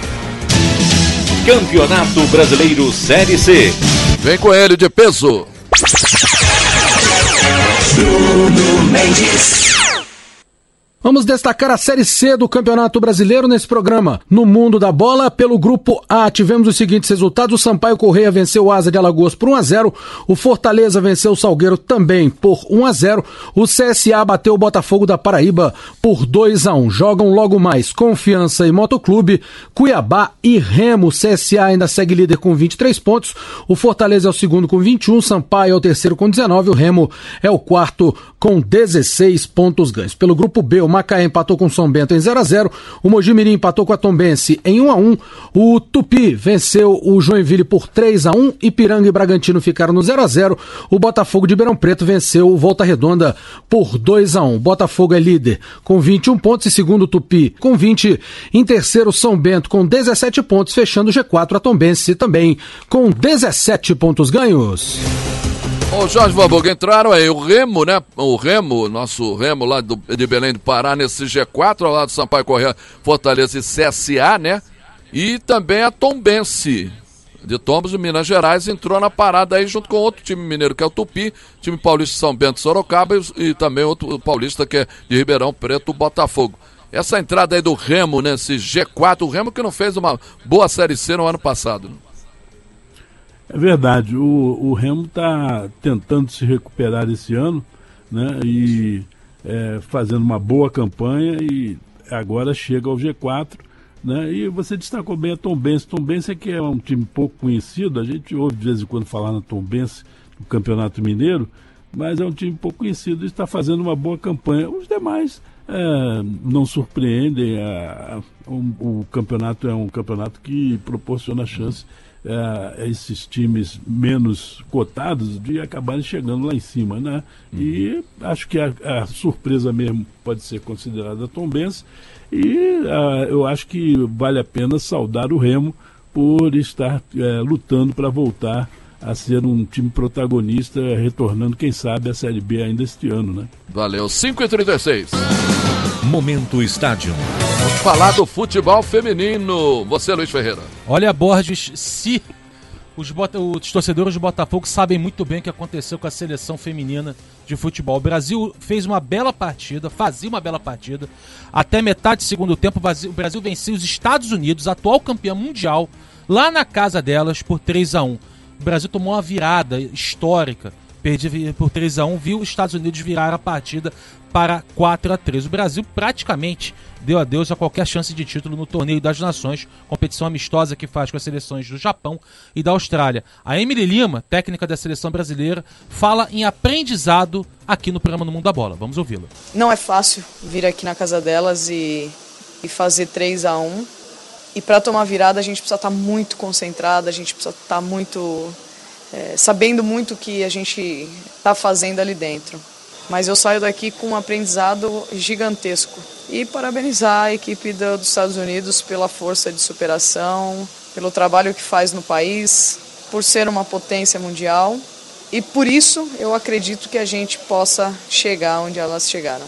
Campeonato Brasileiro Série C. Vem com ele de peso. Bruno Mendes. Vamos destacar a Série C do Campeonato Brasileiro nesse programa. No Mundo da Bola, pelo Grupo A, tivemos os seguintes resultados. O Sampaio Corrêa venceu o Asa de Alagoas por um a zero. O Fortaleza venceu o Salgueiro também por um a zero. O C S A bateu o Botafogo da Paraíba por dois a um. Jogam logo mais Confiança e Motoclube, Cuiabá e Remo. O C S A ainda segue líder com vinte e três pontos. O Fortaleza é o segundo com vinte e um. O Sampaio é o terceiro com dezenove. O Remo é o quarto com dezesseis pontos ganhos. Pelo Grupo B, o Macaé empatou com o São Bento em zero a zero, o Mojimirim empatou com a Tombense em um a um, o Tupi venceu o Joinville por três a um, Ipiranga e Bragantino ficaram no zero a zero, o Botafogo de Ribeirão Preto venceu o Volta Redonda por dois a um. O Botafogo é líder com vinte e um pontos, e segundo o Tupi com vinte, em terceiro São Bento com dezessete pontos, fechando o G quatro a Tombense também com dezessete pontos ganhos. Ô Jorge Vanburg, entraram aí o Remo, né? O Remo, nosso Remo lá do, de Belém do Pará, nesse G quatro, ao lado do Sampaio Corrêa, Fortaleza e C S A, né? E também a Tombense, de Tombos, de Minas Gerais, entrou na parada aí junto com outro time mineiro, que é o Tupi, time paulista de São Bento, Sorocaba, e, e também outro paulista que é de Ribeirão Preto, o Botafogo. Essa entrada aí do Remo nesse G quatro, o Remo que não fez uma boa Série C no ano passado, né? É verdade, o, o Remo está tentando se recuperar esse ano, né, e é, fazendo uma boa campanha, e agora chega ao G quatro, né, e você destacou bem a Tombense. Tombense é que é um time pouco conhecido, a gente ouve de vez em quando falar na Tombense, no Campeonato Mineiro, mas é um time pouco conhecido e está fazendo uma boa campanha. Os demais é, não surpreendem, a, a, o, o campeonato é um campeonato que proporciona chance É, esses times menos cotados de acabarem chegando lá em cima, né? Uhum. E acho que a, a surpresa mesmo pode ser considerada a Tombense, e uh, eu acho que vale a pena saudar o Remo por estar é, lutando para voltar a ser um time protagonista, retornando, quem sabe, à Série B ainda este ano, né? Valeu, cinco e trinta e seis. Momento Estádio. Vamos falar do futebol feminino. Você, Luiz Ferreira. Olha, Borges, se os, bota, os torcedores do Botafogo sabem muito bem o que aconteceu com a seleção feminina de futebol. O Brasil fez uma bela partida, fazia uma bela partida. Até metade do segundo tempo, o Brasil venceu os Estados Unidos, atual campeão mundial, lá na casa delas por três a um. O Brasil tomou uma virada histórica, perdi por três a um, viu os Estados Unidos virar a partida para quatro a três. O Brasil praticamente deu adeus a qualquer chance de título no Torneio das Nações, competição amistosa que faz com as seleções do Japão e da Austrália. A Emily Lima, técnica da seleção brasileira, fala em aprendizado aqui no programa No Mundo da Bola. Vamos ouvi-la. Não é fácil vir aqui na casa delas e, e fazer três a um. E para tomar virada a gente precisa estar muito concentrada, a gente precisa estar muito... É, sabendo muito o que a gente está fazendo ali dentro. Mas eu saio daqui com um aprendizado gigantesco. E parabenizar a equipe do, dos Estados Unidos pela força de superação, pelo trabalho que faz no país, por ser uma potência mundial. E por isso eu acredito que a gente possa chegar onde elas chegaram.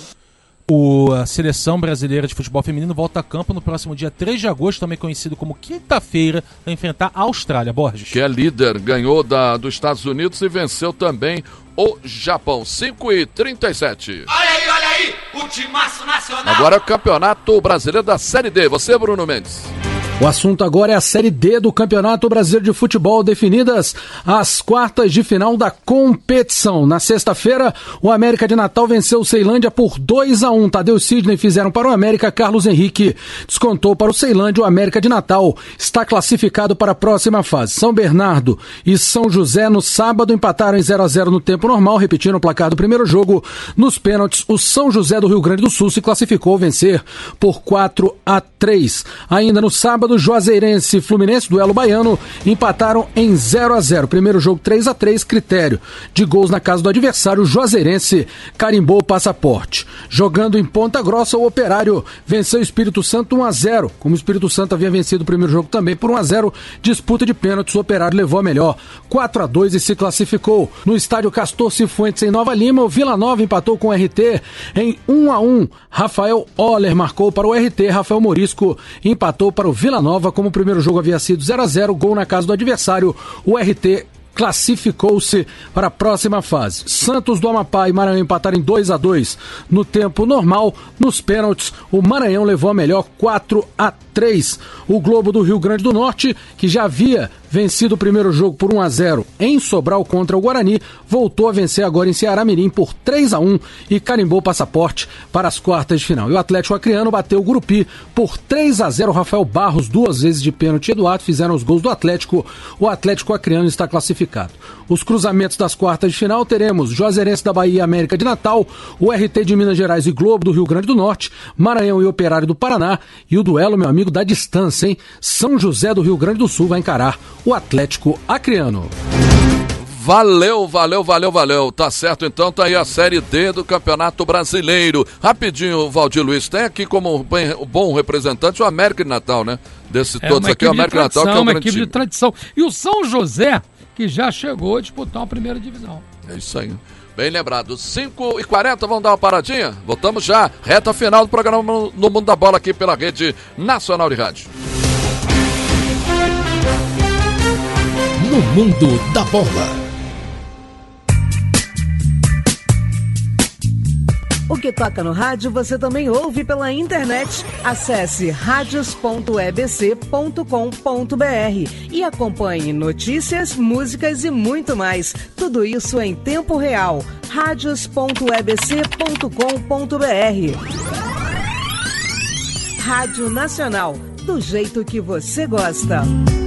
O, a seleção brasileira de futebol feminino volta a campo no próximo dia três de agosto, também conhecido como quinta-feira, para enfrentar a Austrália. Borges. Que é líder, ganhou da, dos Estados Unidos e venceu também o Japão. cinco e trinta e sete. Olha aí, olha aí, o timaço nacional. Agora é o Campeonato Brasileiro da Série D. Você, Bruno Mendes. O assunto agora é a Série D do Campeonato Brasileiro de Futebol, definidas as quartas de final da competição. Na sexta-feira, o América de Natal venceu o Ceilândia por dois a um. Tadeu e Sidney fizeram para o América, Carlos Henrique descontou para o Ceilândia. O América de Natal está classificado para a próxima fase. São Bernardo e São José no sábado empataram em zero a zero no tempo normal, repetindo o placar do primeiro jogo. Nos pênaltis, o São José do Rio Grande do Sul se classificou ao vencer por quatro a três. Ainda no sábado, Juazeirense e Fluminense, duelo baiano, empataram em zero a zero. Primeiro jogo três a três, critério de gols na casa do adversário. O Juazeirense carimbou o passaporte. Jogando em Ponta Grossa, o Operário venceu o Espírito Santo um a zero. Como o Espírito Santo havia vencido o primeiro jogo também por um a zero, disputa de pênaltis, o Operário levou a melhor quatro a dois e se classificou. No estádio Castor Cifuentes, em Nova Lima, o Vila Nova empatou com o R T em um a um. Rafael Oller marcou para o R T, Rafael Morisco empatou para o Vila Nova. Como o primeiro jogo havia sido zero a zero, gol na casa do adversário, o R T classificou-se para a próxima fase. Santos do Amapá e Maranhão empataram em dois a dois no tempo normal. Nos pênaltis, o Maranhão levou a melhor quatro a três. O Globo do Rio Grande do Norte, que já havia vencido o primeiro jogo por um a zero em Sobral contra o Guarani, voltou a vencer agora em Ceará-Mirim por três a um e carimbou o passaporte para as quartas de final. E o Atlético Acreano bateu o Gurupi por três a zero. Rafael Barros, duas vezes de pênalti, Eduardo fizeram os gols do Atlético. O Atlético Acreano está classificado. Os cruzamentos das quartas de final teremos Juazeirense da Bahia e América de Natal, o R T de Minas Gerais e Globo do Rio Grande do Norte, Maranhão e Operário do Paraná, e o duelo, meu amigo, da distância, hein? São José do Rio Grande do Sul vai encarar o Atlético Acreano. Valeu, valeu, valeu, valeu. Tá certo, então tá aí a Série D do Campeonato Brasileiro. Rapidinho, Valdir Luiz, tem aqui como bem, bom representante o América de Natal, né? Desses é todos aqui, o América de Natal, que é o uma grande equipe time. de tradição. E o São José, que já chegou a disputar a primeira divisão. É isso aí. Bem lembrado. cinco e quarenta, vamos dar uma paradinha? Voltamos já. Reta final do programa No Mundo da Bola aqui pela Rede Nacional de Rádio. No Mundo da Bola. O que toca no rádio você também ouve pela internet. Acesse radios ponto e b c ponto com ponto b r e acompanhe notícias, músicas e muito mais. Tudo isso em tempo real. radios ponto e b c ponto com ponto b r. Rádio Nacional, do jeito que você gosta.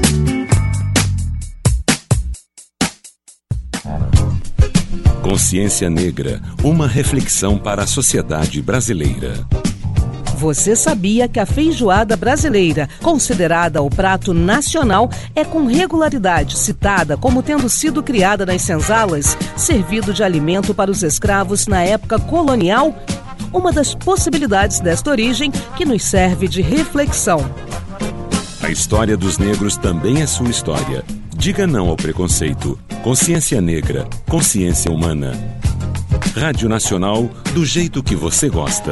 Consciência Negra, uma reflexão para a sociedade brasileira. Você sabia que a feijoada brasileira, considerada o prato nacional, é com regularidade citada como tendo sido criada nas senzalas, servido de alimento para os escravos na época colonial? Uma das possibilidades desta origem que nos serve de reflexão. A história dos negros também é sua história. Diga não ao preconceito. Consciência Negra, consciência humana. Rádio Nacional, do jeito que você gosta.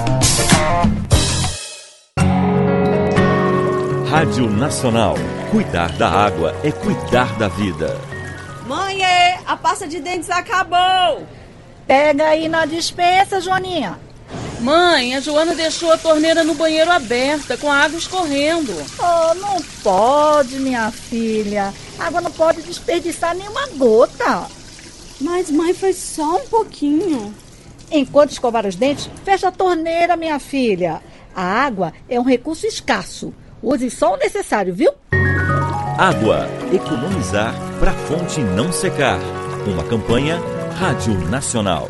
Rádio Nacional. Cuidar da água é cuidar da vida. Mãe, a pasta de dentes acabou. Pega aí na despensa, Joaninha. Mãe, a Joana deixou a torneira no banheiro aberta, com a água escorrendo. Oh, não pode, minha filha. A água não pode desperdiçar nenhuma gota. Mas, mãe, foi só um pouquinho. Enquanto escovar os dentes, fecha a torneira, minha filha. A água é um recurso escasso. Use só o necessário, viu? Água. Economizar para a fonte não secar. Uma campanha Rádio Nacional.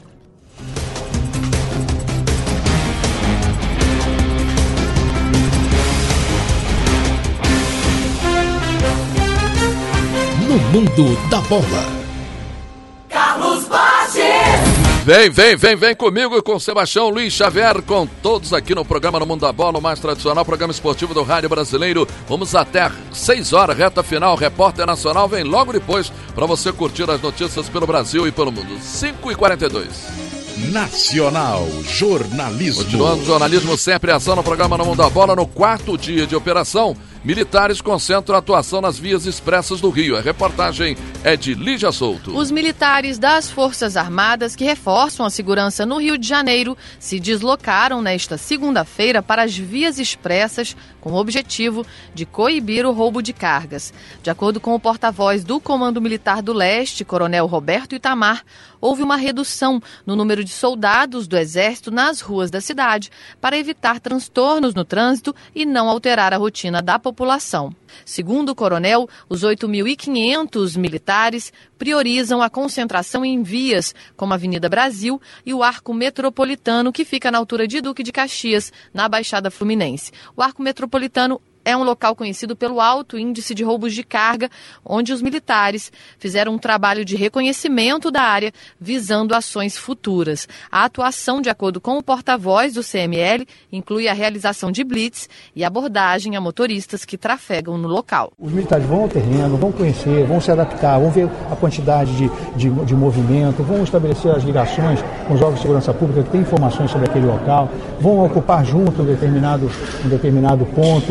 No Mundo da Bola. Carlos Borges. Vem, vem, vem, vem comigo e com Sebastião Luiz Xavier, com todos aqui no programa No Mundo da Bola, o mais tradicional programa esportivo do Rádio Brasileiro. Vamos até seis horas, reta final. Repórter Nacional vem logo depois para você curtir as notícias pelo Brasil e pelo mundo. cinco e quarenta e dois. Nacional Jornalismo. Continuando o jornalismo sempre em ação no programa No Mundo da Bola. No quarto dia de operação, militares concentram a atuação nas vias expressas do Rio. A reportagem é de Lígia Souto. Os militares das Forças Armadas, que reforçam a segurança no Rio de Janeiro, se deslocaram nesta segunda-feira para as vias expressas com o objetivo de coibir o roubo de cargas. De acordo com o porta-voz do Comando Militar do Leste, Coronel Roberto Itamar, houve uma redução no número de soldados do Exército nas ruas da cidade para evitar transtornos no trânsito e não alterar a rotina da população. Segundo o coronel, os oito mil e quinhentos militares priorizam a concentração em vias como a Avenida Brasil e o Arco Metropolitano, que fica na altura de Duque de Caxias, na Baixada Fluminense. O Arco Metropolitano é um local conhecido pelo alto índice de roubos de carga, onde os militares fizeram um trabalho de reconhecimento da área, visando ações futuras. A atuação, de acordo com o porta-voz do C M L, inclui a realização de blitz e abordagem a motoristas que trafegam no local. Os militares vão ao terreno, vão conhecer, vão se adaptar, vão ver a quantidade de, de, de movimento, vão estabelecer as ligações com os órgãos de segurança pública que têm informações sobre aquele local, vão ocupar junto um determinado, um determinado ponto, junto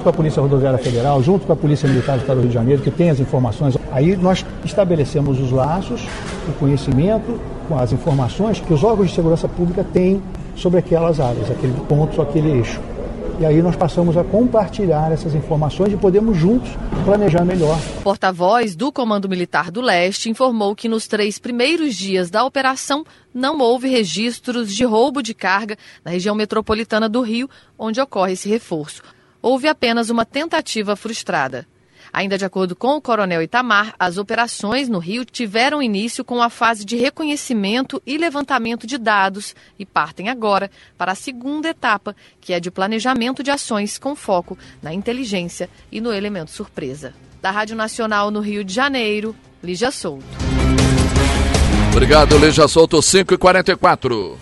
com a Polícia Rodoviária Federal, junto com a Polícia Militar do Estado do Rio de Janeiro, que tem as informações. Aí nós estabelecemos os laços, o conhecimento, com as informações que os órgãos de segurança pública têm sobre aquelas áreas, aquele ponto, aquele eixo. E aí nós passamos a compartilhar essas informações e podemos juntos planejar melhor. O porta-voz do Comando Militar do Leste informou que nos três primeiros dias da operação não houve registros de roubo de carga na região metropolitana do Rio, onde ocorre esse reforço. Houve apenas uma tentativa frustrada. Ainda de acordo com o Coronel Itamar, as operações no Rio tiveram início com a fase de reconhecimento e levantamento de dados e partem agora para a segunda etapa, que é de planejamento de ações com foco na inteligência e no elemento surpresa. Da Rádio Nacional no Rio de Janeiro, Lígia Souto. Obrigado, Lígia Souto, cinco e quarenta e quatro.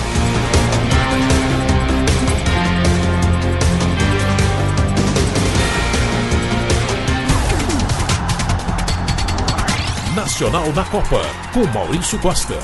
Nacional na Copa, com Maurício Costa.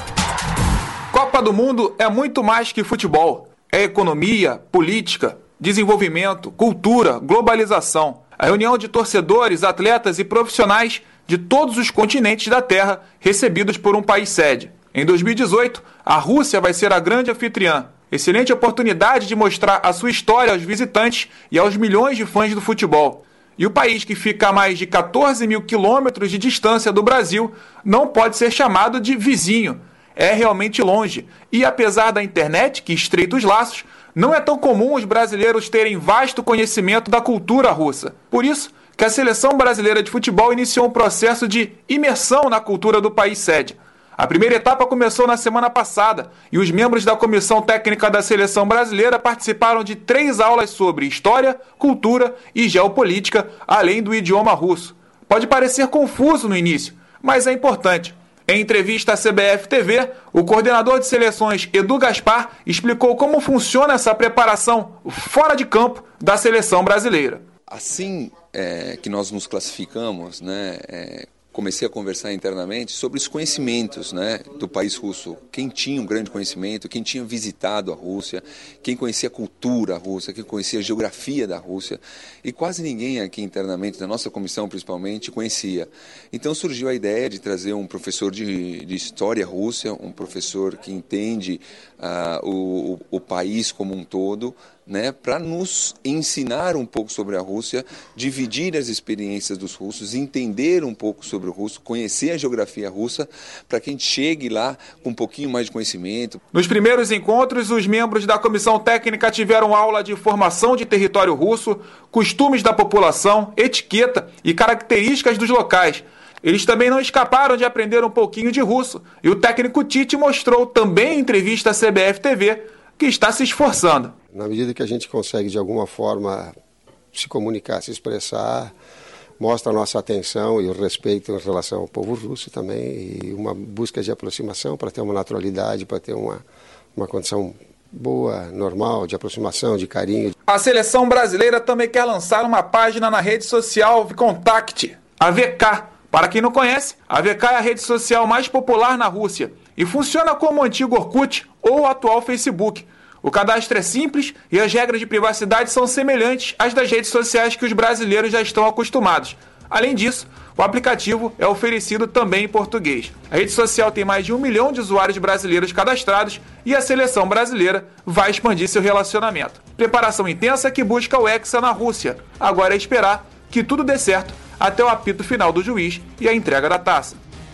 Copa do Mundo é muito mais que futebol. É economia, política, desenvolvimento, cultura, globalização. A reunião de torcedores, atletas e profissionais de todos os continentes da Terra recebidos por um país sede. Em dois mil e dezoito, a Rússia vai ser a grande anfitriã. Excelente oportunidade de mostrar a sua história aos visitantes e aos milhões de fãs do futebol. E o país que fica a mais de quatorze mil quilômetros de distância do Brasil não pode ser chamado de vizinho. É realmente longe. E apesar da internet, que estreita os laços, não é tão comum os brasileiros terem vasto conhecimento da cultura russa. Por isso que a Seleção Brasileira de Futebol iniciou um processo de imersão na cultura do país sede. A primeira etapa começou na semana passada e os membros da Comissão Técnica da Seleção Brasileira participaram de três aulas sobre história, cultura e geopolítica, além do idioma russo. Pode parecer confuso no início, mas é importante. Em entrevista à C B F T V, o coordenador de seleções Edu Gaspar explicou como funciona essa preparação fora de campo da seleção brasileira. Assim é, que nós nos classificamos, né, é... comecei a conversar internamente sobre os conhecimentos, né, do país russo. Quem tinha um grande conhecimento, quem tinha visitado a Rússia, quem conhecia a cultura russa, quem conhecia a geografia da Rússia. E quase ninguém aqui internamente, da nossa comissão principalmente, conhecia. Então surgiu a ideia de trazer um professor de, de história russa, um professor que entende uh, o, o país como um todo, né, para nos ensinar um pouco sobre a Rússia, dividir as experiências dos russos, entender um pouco sobre o russo, conhecer a geografia russa, para que a gente chegue lá com um pouquinho mais de conhecimento. Nos primeiros encontros, os membros da comissão técnica tiveram aula de formação de território russo, costumes da população, etiqueta e características dos locais. Eles também não escaparam de aprender um pouquinho de russo, e o técnico Tite mostrou também em entrevista à C B F T V que está se esforçando. Na medida que a gente consegue, de alguma forma, se comunicar, se expressar, mostra a nossa atenção e o respeito em relação ao povo russo também, e uma busca de aproximação para ter uma naturalidade, para ter uma, uma condição boa, normal, de aproximação, de carinho. A seleção brasileira também quer lançar uma página na rede social Contact, a V K. Para quem não conhece, a V K é a rede social mais popular na Rússia e funciona como o antigo Orkut ou o atual Facebook. O cadastro é simples e as regras de privacidade são semelhantes às das redes sociais que os brasileiros já estão acostumados. Além disso, o aplicativo é oferecido também em português. A rede social tem mais de um milhão de usuários brasileiros cadastrados e a seleção brasileira vai expandir seu relacionamento. Preparação intensa que busca o Hexa na Rússia. Agora é esperar que tudo dê certo até o apito final do juiz e a entrega da taça.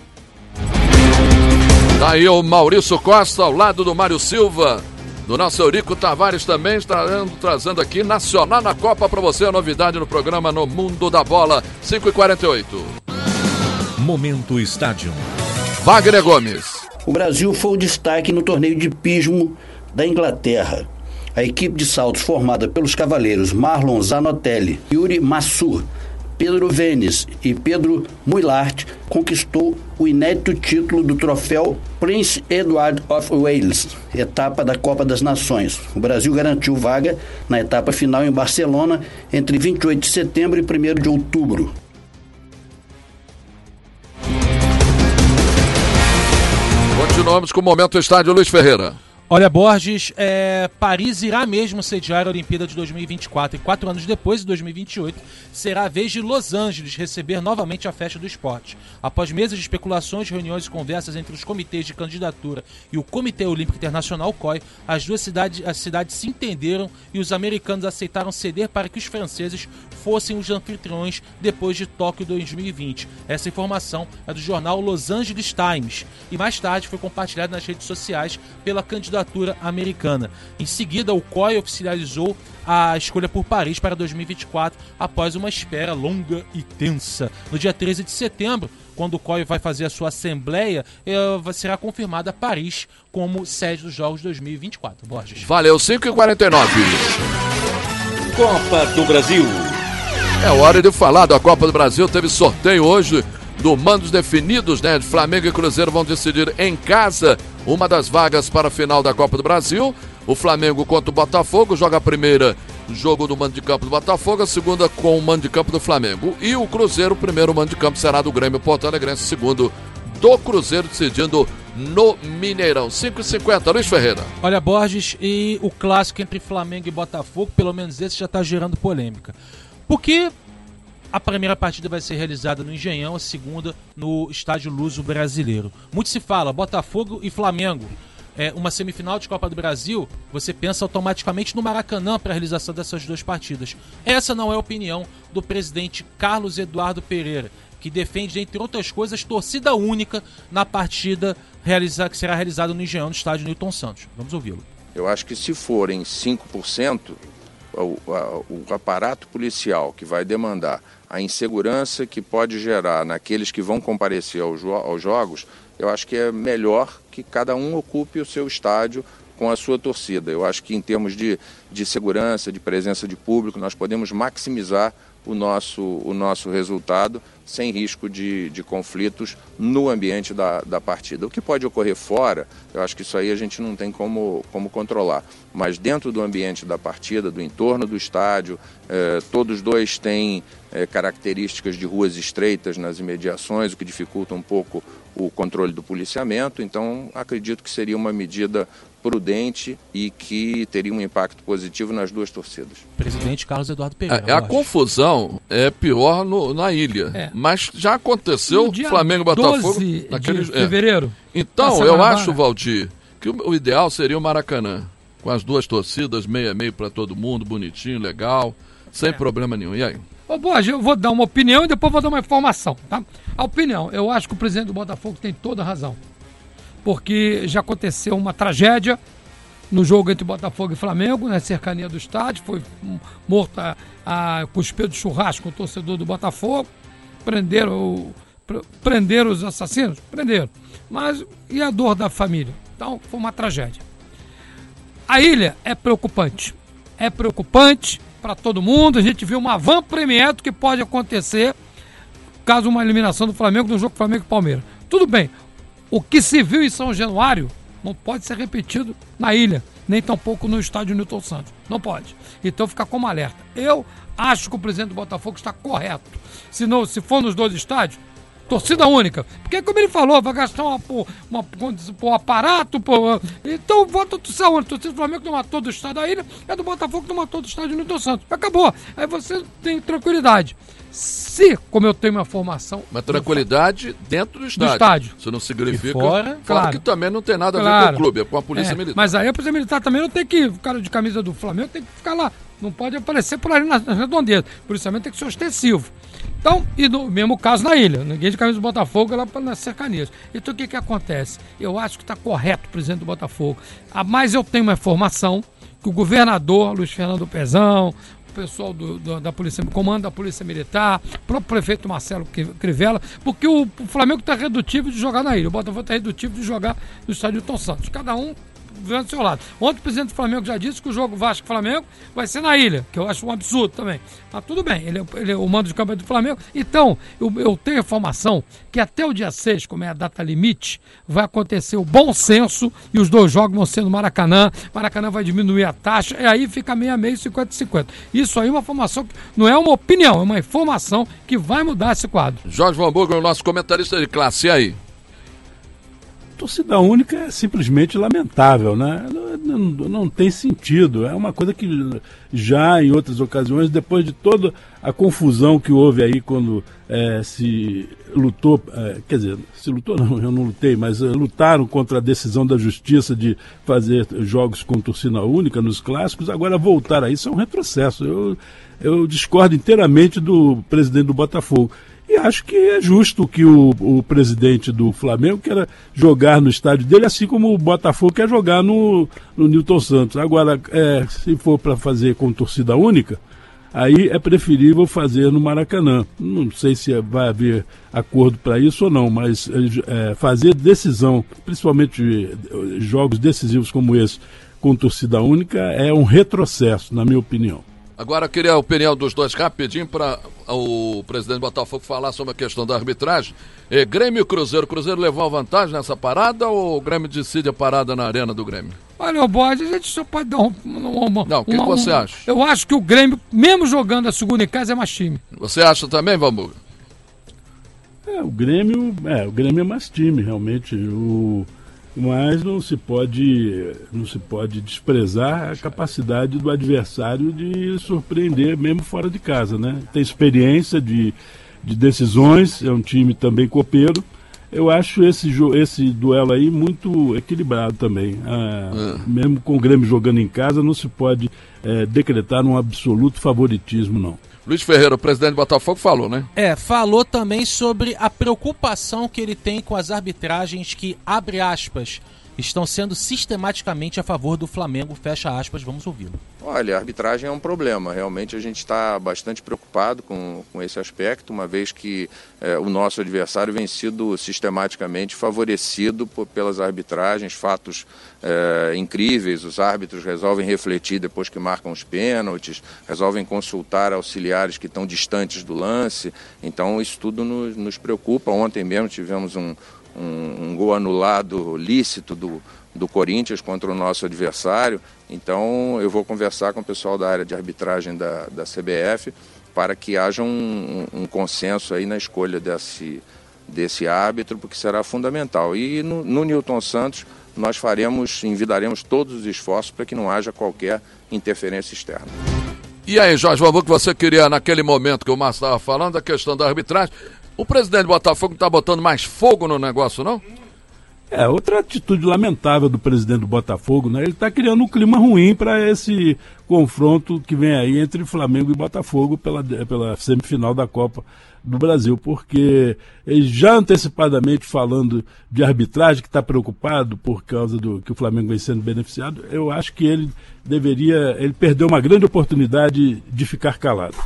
Tá aí o Maurício Costa ao lado do Mário Silva. Do nosso Eurico Tavares também estarão trazendo aqui Nacional na Copa para você, a novidade no programa No Mundo da Bola, cinco e quarenta e oito. Momento Estádio. Wagner Gomes. O Brasil foi o destaque no torneio de pismo da Inglaterra. A equipe de saltos formada pelos cavaleiros Marlon Zanotelli, Yuri Massur, Pedro Venes e Pedro Muillart conquistou o inédito título do troféu Prince Edward of Wales, etapa da Copa das Nações. O Brasil garantiu vaga na etapa final em Barcelona entre vinte e oito de setembro e primeiro de outubro. Continuamos com o Momento Estádio, Luiz Ferreira. Olha, Borges, é, Paris irá mesmo sediar a Olimpíada de dois mil e vinte e quatro e quatro anos depois, em dois mil e vinte e oito, será a vez de Los Angeles receber novamente a festa do esporte. Após meses de especulações, reuniões e conversas entre os comitês de candidatura e o Comitê Olímpico Internacional, C O I, as duas cidades, as cidades se entenderam e os americanos aceitaram ceder para que os franceses fossem os anfitriões depois de Tóquio dois mil e vinte. Essa informação é do jornal Los Angeles Times e mais tarde foi compartilhada nas redes sociais pela candidatura americana. Em seguida, o C O I oficializou a escolha por Paris para dois mil e vinte e quatro após uma espera longa e tensa. No dia treze de setembro, quando o C O I vai fazer a sua assembleia, será confirmada Paris como sede dos Jogos dois mil e vinte e quatro. Borges. Valeu, cinco e quarenta e nove. Copa do Brasil. É hora de falar da Copa do Brasil. Teve sorteio hoje do mandos definidos, né? Flamengo e Cruzeiro vão decidir em casa uma das vagas para a final da Copa do Brasil. O Flamengo contra o Botafogo joga a primeira jogo do mando de campo do Botafogo, a segunda com o mando de campo do Flamengo. E o Cruzeiro, o primeiro mando de campo será do Grêmio Porto Alegrense, segundo do Cruzeiro, decidindo no Mineirão. cinco e cinquenta, Luiz Ferreira. Olha, Borges, e o clássico entre Flamengo e Botafogo, pelo menos esse já está gerando polêmica. Porque a primeira partida vai ser realizada no Engenhão, a segunda no Estádio Luso Brasileiro. Muito se fala, Botafogo e Flamengo. É, uma semifinal de Copa do Brasil, você pensa automaticamente no Maracanã para a realização dessas duas partidas. Essa não é a opinião do presidente Carlos Eduardo Pereira, que defende, entre outras coisas, torcida única na partida realizar, que será realizada no Engenhão, no Estádio Newton Santos. Vamos ouvi-lo. Eu acho que se forem cinco por cento, o, a, o aparato policial que vai demandar a insegurança que pode gerar naqueles que vão comparecer aos, jo- aos jogos, eu acho que é melhor que cada um ocupe o seu estádio com a sua torcida. Eu acho que em termos de, de segurança, de presença de público, nós podemos maximizar o nosso, o nosso resultado sem risco de, de conflitos no ambiente da, da partida. O que pode ocorrer fora, eu acho que isso aí a gente não tem como, como controlar. Mas dentro do ambiente da partida, do entorno do estádio, eh, todos dois têm eh, características de ruas estreitas nas imediações, o que dificulta um pouco o controle do policiamento. Então, acredito que seria uma medida prudente e que teria um impacto positivo nas duas torcidas. Presidente Carlos Eduardo Pereira. É, a confusão é pior no, na ilha, é. Mas já aconteceu Flamengo e Botafogo naquele de fevereiro. É. Então, eu acho, Valdir, que o, o ideal seria o Maracanã, com as duas torcidas, meio a meio para todo mundo, bonitinho, legal, sem é. problema nenhum. E aí? Ô, Borges, eu vou dar uma opinião e depois vou dar uma informação, tá? A opinião, eu acho que o presidente do Botafogo tem toda a razão. Porque já aconteceu uma tragédia no jogo entre Botafogo e Flamengo, na cercania do estádio, foi morto a, a cuspida de churrasco o torcedor do Botafogo, prenderam, prenderam os assassinos? Prenderam. Mas e a dor da família? Então, foi uma tragédia. A ilha é preocupante. É preocupante para todo mundo. A gente viu uma van premiere que pode acontecer caso uma eliminação do Flamengo no jogo Flamengo e Palmeiras. Tudo bem. O que se viu em São Januário não pode ser repetido na ilha, nem tampouco no estádio Newton Santos. Não pode. Então fica como alerta. Eu acho que o presidente do Botafogo está correto. Se, não, se for nos dois estádios, torcida única. Porque, como ele falou, vai gastar uma, uma, um aparato. Por, então, vota torcida única. Torcida do Flamengo não matou do estádio da ilha, é do Botafogo que não matou do estádio Newton Santos. Acabou. Aí você tem tranquilidade. Se, como eu tenho uma formação... Uma tranquilidade dentro do estádio. Do estádio. Isso não significa... Fora, fora claro. Que também não tem nada a ver claro. com o clube, é com a Polícia é, Militar. Mas aí a Polícia Militar também não tem que... O cara de camisa do Flamengo tem que ficar lá. Não pode aparecer por ali nas, nas redondezas. O policiamento tem que ser ostensivo. Então, e no mesmo caso na ilha. Ninguém de camisa do Botafogo é lá nas cercanias. Então o que que acontece? Eu acho que está correto o presidente do Botafogo. Ah, mas eu tenho uma informação que o governador Luiz Fernando Pezão, o pessoal do, do, da Polícia, comando da Polícia Militar, o próprio prefeito Marcelo Crivella, porque o, o Flamengo está redutivo de jogar na ilha, o Botafogo está redutivo de jogar no estádio Newton Santos. Cada um do seu lado. Ontem o presidente do Flamengo já disse que o jogo Vasco-Flamengo vai ser na ilha, que eu acho um absurdo também. Mas tudo bem, ele, ele é o mando de campo é do Flamengo. Então, eu, eu tenho informação que até o dia seis, como é a data limite, vai acontecer o bom senso e os dois jogos vão ser no Maracanã. Maracanã vai diminuir a taxa e aí fica meio a meio, cinquenta a cinquenta. Isso aí é uma informação que não é uma opinião, é uma informação que vai mudar esse quadro. Jorge Van Burger, o nosso comentarista de classe, e aí? Torcida única é simplesmente lamentável, né? Não, não, não tem sentido. É uma coisa que já em outras ocasiões, depois de toda a confusão que houve aí quando é, se lutou, é, quer dizer, se lutou não, eu não lutei, mas é, lutaram contra a decisão da justiça de fazer jogos com torcida única nos clássicos, agora voltar a isso é um retrocesso. Eu, eu discordo inteiramente do presidente do Botafogo. E acho que é justo que o, o presidente do Flamengo queira jogar no estádio dele, assim como o Botafogo quer jogar no, no Newton Santos. Agora, é, se for para fazer com torcida única, aí é preferível fazer no Maracanã. Não sei se vai haver acordo para isso ou não, mas é, fazer decisão, principalmente jogos decisivos como esse, com torcida única, é um retrocesso, na minha opinião. Agora eu queria a opinião dos dois rapidinho para o presidente do Botafogo falar sobre a questão da arbitragem. É, Grêmio e Cruzeiro. O Cruzeiro levou a vantagem nessa parada ou o Grêmio decide a parada na arena do Grêmio? Olha, o Bode, a gente só pode dar um... Uma, Não, o que, uma, que você uma, acha? Eu acho que o Grêmio, mesmo jogando a segunda em casa, é mais time. Você acha também, Vambuga? É, o Grêmio, é, o Grêmio é mais time, realmente. O... Mas não se pode não se pode desprezar a capacidade do adversário de surpreender mesmo fora de casa, né? Tem experiência de, de decisões, é um time também copeiro. Eu acho esse, esse duelo aí muito equilibrado também. Ah, é. Mesmo com o Grêmio jogando em casa, não se pode é, decretar um absoluto favoritismo, não. Luiz Ferreira, o presidente do Botafogo, falou, né? É, falou também sobre a preocupação que ele tem com as arbitragens que, abre aspas, estão sendo sistematicamente a favor do Flamengo, fecha aspas, vamos ouvi-lo. Olha, a arbitragem é um problema, realmente a gente está bastante preocupado com, com esse aspecto, uma vez que é, o nosso adversário vem sido sistematicamente favorecido por, pelas arbitragens, fatos é, incríveis, os árbitros resolvem refletir depois que marcam os pênaltis, resolvem consultar auxiliares que estão distantes do lance, então isso tudo nos, nos preocupa. Ontem mesmo tivemos um Um, um gol anulado lícito do, do Corinthians contra o nosso adversário. Então eu vou conversar com o pessoal da área de arbitragem da, da C B F para que haja um, um, um consenso aí na escolha desse, desse árbitro, porque será fundamental. E no, no Newton Santos nós faremos, envidaremos todos os esforços para que não haja qualquer interferência externa. E aí, Jorge Vambuca, que você queria, naquele momento que o Márcio estava falando, a questão da arbitragem, o presidente do Botafogo não está botando mais fogo no negócio, não? É, outra atitude lamentável do presidente do Botafogo, né? Ele está criando um clima ruim para esse confronto que vem aí entre Flamengo e Botafogo pela, pela semifinal da Copa do Brasil, porque ele já antecipadamente falando de arbitragem, que está preocupado por causa do que o Flamengo vem sendo beneficiado, eu acho que ele deveria, ele perdeu uma grande oportunidade de ficar calado.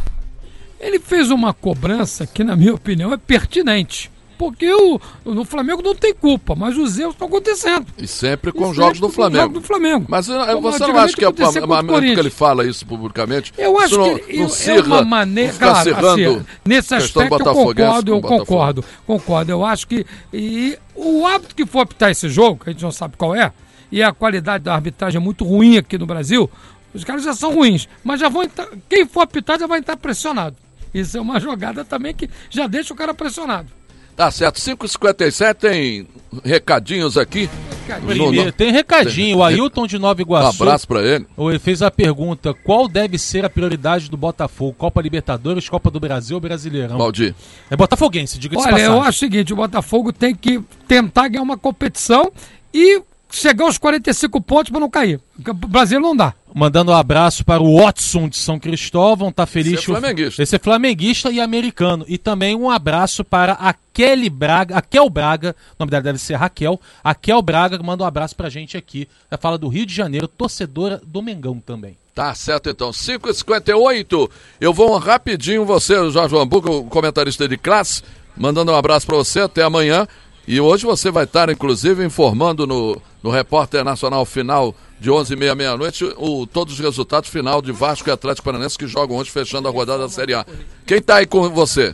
Ele fez uma cobrança que, na minha opinião, é pertinente. Porque o, no Flamengo não tem culpa, mas os erros estão acontecendo. E sempre com os jogos do Flamengo. Jogo do Flamengo. Mas Como você não acha que é a maneira que ele fala isso publicamente? Eu acho não, que não é cirra, uma maneira... Claro, assim, nesse aspecto eu concordo, eu concordo, concordo. Eu acho que... E o hábito que for apitar esse jogo, que a gente não sabe qual é, e a qualidade da arbitragem é muito ruim aqui no Brasil, os caras já são ruins, mas já vão entrar, quem for apitar já vai estar pressionado. Isso é uma jogada também que já deixa o cara pressionado. Tá certo, cinco e cinquenta e sete tem recadinhos aqui. Recadinho. No, no... Tem recadinho, o Ailton de Nova Iguaçu. Um abraço pra ele. Ele fez a pergunta, qual deve ser a prioridade do Botafogo? Copa Libertadores, Copa do Brasil ou Brasileirão? Valdir. É botafoguense, diga-se de Olha, passagem. eu acho o seguinte, o Botafogo tem que tentar ganhar uma competição e chegar aos quarenta e cinco pontos para não cair. O Brasil não dá. Mandando um abraço para o Watson de São Cristóvão, tá feliz. Esse é flamenguista. Esse é flamenguista e americano. E também um abraço para a Kelly Braga, a Kel Braga, o nome dela deve ser Raquel, a Kel Braga, que manda um abraço pra gente aqui. Ela fala do Rio de Janeiro, torcedora do Mengão também. Tá certo então, cinco e cinquenta e oito, eu vou rapidinho, você, Jorge Vambuca, o comentarista de classe, mandando um abraço para você, até amanhã. E hoje você vai estar, inclusive, informando no, no Repórter Nacional Final de onze e meia, meia-noite, o, todos os resultados final de Vasco e Atlético Paranaense que jogam hoje, fechando a rodada da Série A. Quem está aí com você?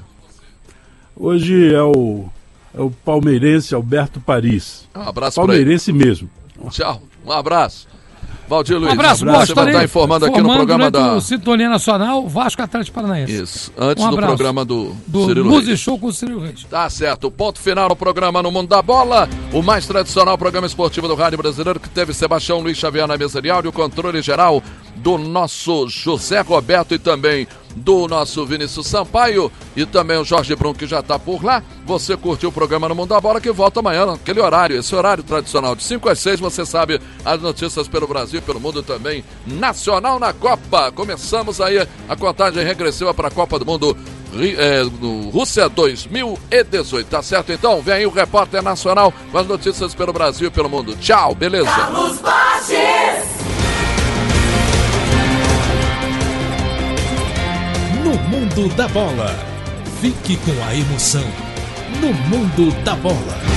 Hoje é o, é o palmeirense Alberto Paris. Um abraço palmeirense pra ele. Mesmo. Tchau, um abraço. Valdir Luiz, Um abraço, você vai estar informando aqui no programa da... Sintonia Nacional, Vasco Atlético Paranaense. Isso, antes um do programa do, do Cirilo Music Reis. Show com o Cirilo Reis. Tá certo, ponto final no programa No Mundo da Bola, o mais tradicional programa esportivo do rádio brasileiro, que teve Sebastião Luiz Xavier na mesa de áudio, o controle geral do nosso José Roberto e também do nosso Vinícius Sampaio e também o Jorge Brum, que já está por lá. Você curtiu o programa No Mundo da Bola, que volta amanhã naquele horário, esse horário tradicional de cinco às seis, você sabe, as notícias pelo Brasil e pelo mundo também, nacional na Copa. Começamos aí a contagem regressiva para a Copa do Mundo é, no Rússia dois mil e dezoito, tá certo? Então, vem aí o repórter nacional com as notícias pelo Brasil e pelo mundo. Tchau, beleza? Carlos Borges. No Mundo da Bola. Fique com a emoção. No Mundo da Bola.